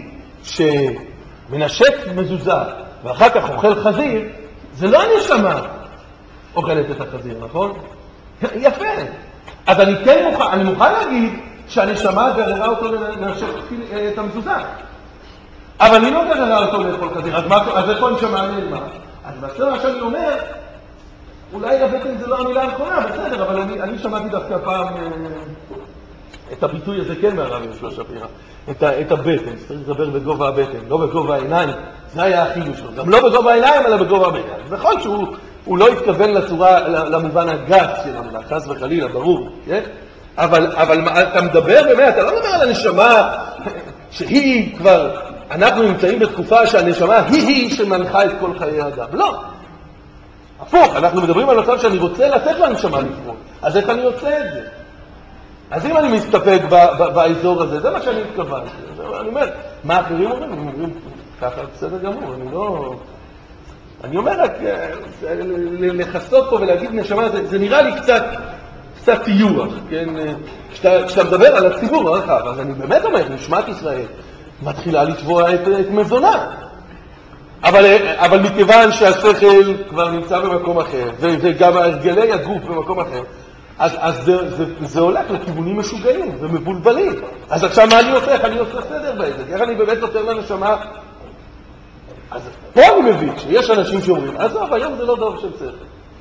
שמנשק מזוזה ואחר כך אוכל חזיר, זה לא הנשמה אוכלת את החזיר, נכון? יפה. אז אני מוכן להגיד שהנשמה גררה אותו לנשק את המזוזה. אבל היא לא גררה אותו לאכול חזיר. אז איפה הנשמה נעלמה? אז מה שאני אומר, אולי הבטן זה לא המילה הנכונה, בסדר, אבל אני שמעתי דווקא פעם את הביטוי הזה כן מהרב יהושע שפירא, את הבטן, צריך לדבר בגובה הבטן, לא בגובה העיניים, זה היה החידוש שלו, גם לא בגובה העיניים, אלא בגובה הבטן. נכון שהוא לא התכוון למובן הגס של המילה, חס וחלילה, ברור, כן? אבל אתה מדבר באמת, אתה לא מדבר על הנשמה שהיא כבר, אנחנו נמצאים בתקופה שהנשמה היא שמנחה את כל חיי האדם, לא. הפוך, אנחנו מדברים על מצב שאני רוצה לתת לנשמה לפעול. אז איך אני עושה את זה? אז אם אני מסתפק באזור הזה, זה מה שאני מתכוון. אני אומר, מה אחרים אומרים? הם אומרים, ככה בסדר גמור, אני אומר רק, לחסות פה ולהגיד נשמה, זה נראה לי קצת טיוח, כן? כשאתה מדבר על הציבור הרחב, אז אני באמת אומר, נשמת ישראל מתחילה לתבוע את מזונה. אבל מכיוון שהשכל כבר נמצא במקום אחר, וגם הרגלי הגוף במקום אחר, אז זה הולך לכיוונים משוגעים ומבולבלים. אז עכשיו מה אני עושה? איך אני עושה סדר בעצם? איך אני באמת נותן לנשמה? אז פה אני מבין שיש אנשים שאומרים, עזוב, היום זה לא דור של שכל.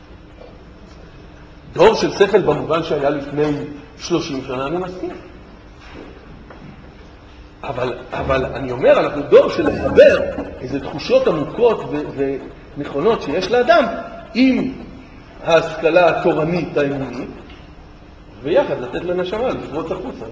דור של שכל במובן שהיה לפני 30 שנה, אני מסכים. אבל אני אומר, אנחנו דור של לחבר איזה תחושות עמוקות ונכונות שיש לאדם עם ההשכלה התורנית האמונית, ויחד לתת לנשמה לפרוץ החוצה.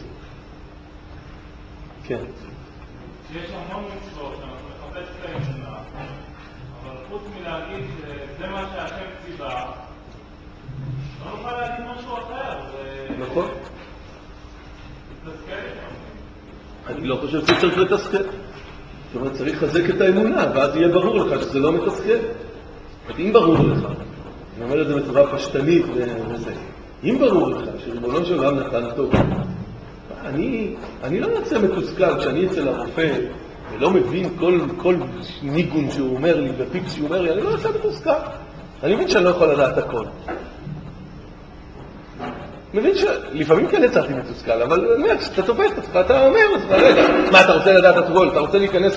כן. שיש המון מצוות שאנחנו מחפש את האמונה, אבל חוץ מלהגיד שזה מה שהשם ציווה, לא נוכל להגיד משהו אחר. נכון. תתסכל איתנו. אני לא חושב שצריך לתסכל. זאת אומרת, צריך לחזק את האמונה, ואז יהיה ברור לך שזה לא מתסכל. אם ברור לך, אני אומר את זה בצורה פשטנית וזה, אם ברור לך שריבונו של עולם נתן טוב, אני לא יוצא מתוסכל כשאני אצל הרופא ולא מבין כל ניגון שהוא אומר לי ופיקס שהוא אומר לי, אני לא יוצא מתוסכל. אני מבין שאני לא יכול לדעת הכל. מבין שלפעמים כן יצאתי מתוסכל, אבל כשאתה תופס את עצמך, אתה אומר לעצמך, רגע, מה, אתה רוצה לדעת את הכל? אתה רוצה להיכנס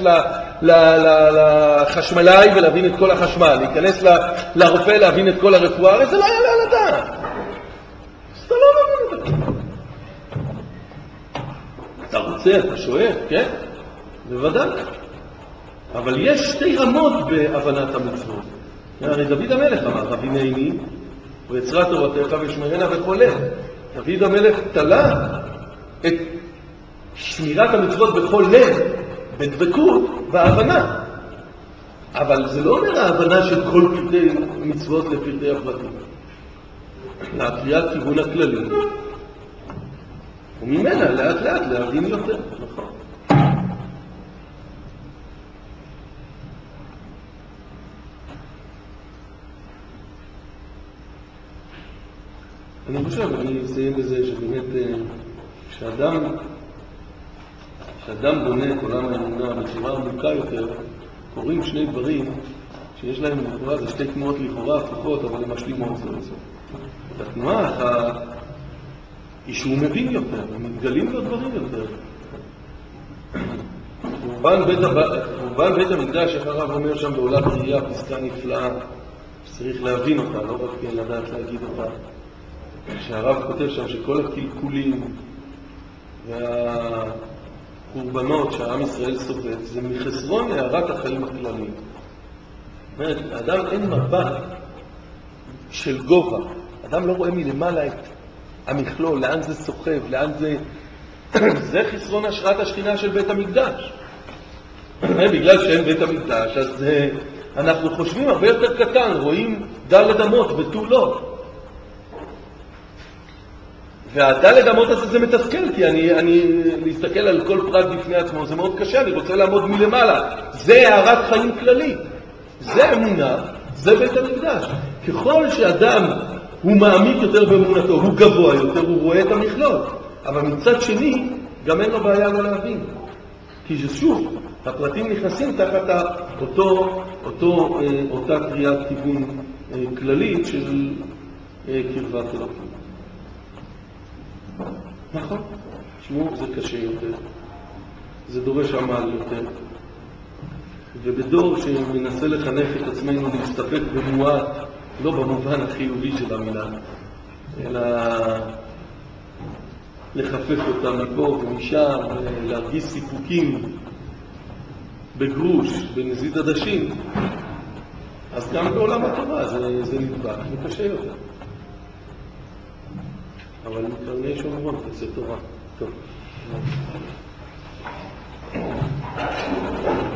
לחשמלאי ולהבין את כל החשמל, להיכנס לרופא להבין את כל הרפואה, הרי זה לא יעלה על הדעת. אז אתה לא מבין את זה. אתה רוצה, אתה שואף, כן? בוודאי. אבל יש שתי רמות בהבנת המצוות. הרי דוד המלך אמר, הבינני, ויצרה תורתך ושמרנה בכל לב. דוד המלך תלה את שמירת המצוות בכל לב, בדבקות, בהבנה. אבל זה לא אומר ההבנה של כל פרטי מצוות לפרטי הפרטים. להקריאת כיוון הכללי. וממנה לאט לאט להבין יותר, נכון. אני חושב, אני אסיים בזה שבאמת כשאדם בונה את עולם האמונה בצורה עמוקה יותר, קוראים שני דברים שיש להם לכאורה, זה שתי תנועות לכאורה הפוכות, אבל הן משלימות זו לזו. התנועה האחת היא שהוא מבין יותר, מתגלים לו דברים יותר. חורבן בית המקדש, איך הרב אומר שם בעולת ראייה, פסקה נפלאה, שצריך להבין אותה, לא רק לדעת להגיד אותה. שהרב כותב שם שכל הקלקולים והקורבנות שהעם ישראל סובל, זה מחסרון הערת החיים הכלליים. זאת אומרת, לאדם אין מבט של גובה. אדם לא רואה מלמעלה את המכלול, לאן זה סוחב, לאן זה... זה חסרון השראת השכינה של בית המקדש. בגלל שאין בית המקדש, אז אנחנו חושבים הרבה יותר קטן, רואים דלת אמות ותו לא. והדלת אמות הזה זה מתסכל, כי אני להסתכל על כל פרט בפני עצמו, זה מאוד קשה, אני רוצה לעמוד מלמעלה. זה הערת חיים כללית. זה אמונה, זה בית המקדש. ככל שאדם הוא מעמיק יותר באמונתו, הוא גבוה יותר, הוא רואה את המכלול. אבל מצד שני, גם אין לו בעיה לא להבין. כי ששוב, הפרטים נכנסים תחת אותה קריאת כיוון כללית של קרבת אלוקים. נכון, תשמעו, זה קשה יותר, זה דורש עמל יותר, ובדור שמנסה לחנך את עצמנו להסתפק במועט, לא במובן החיובי של המילה, אלא לחפף אותה מפה ומשם, להרגיש סיפוקים בגרוש, בנזיד עדשים, אז גם בעולם התורה זה נדבק, זה קשה יותר. אבל מקרני שומרון, זה תורה. טוב.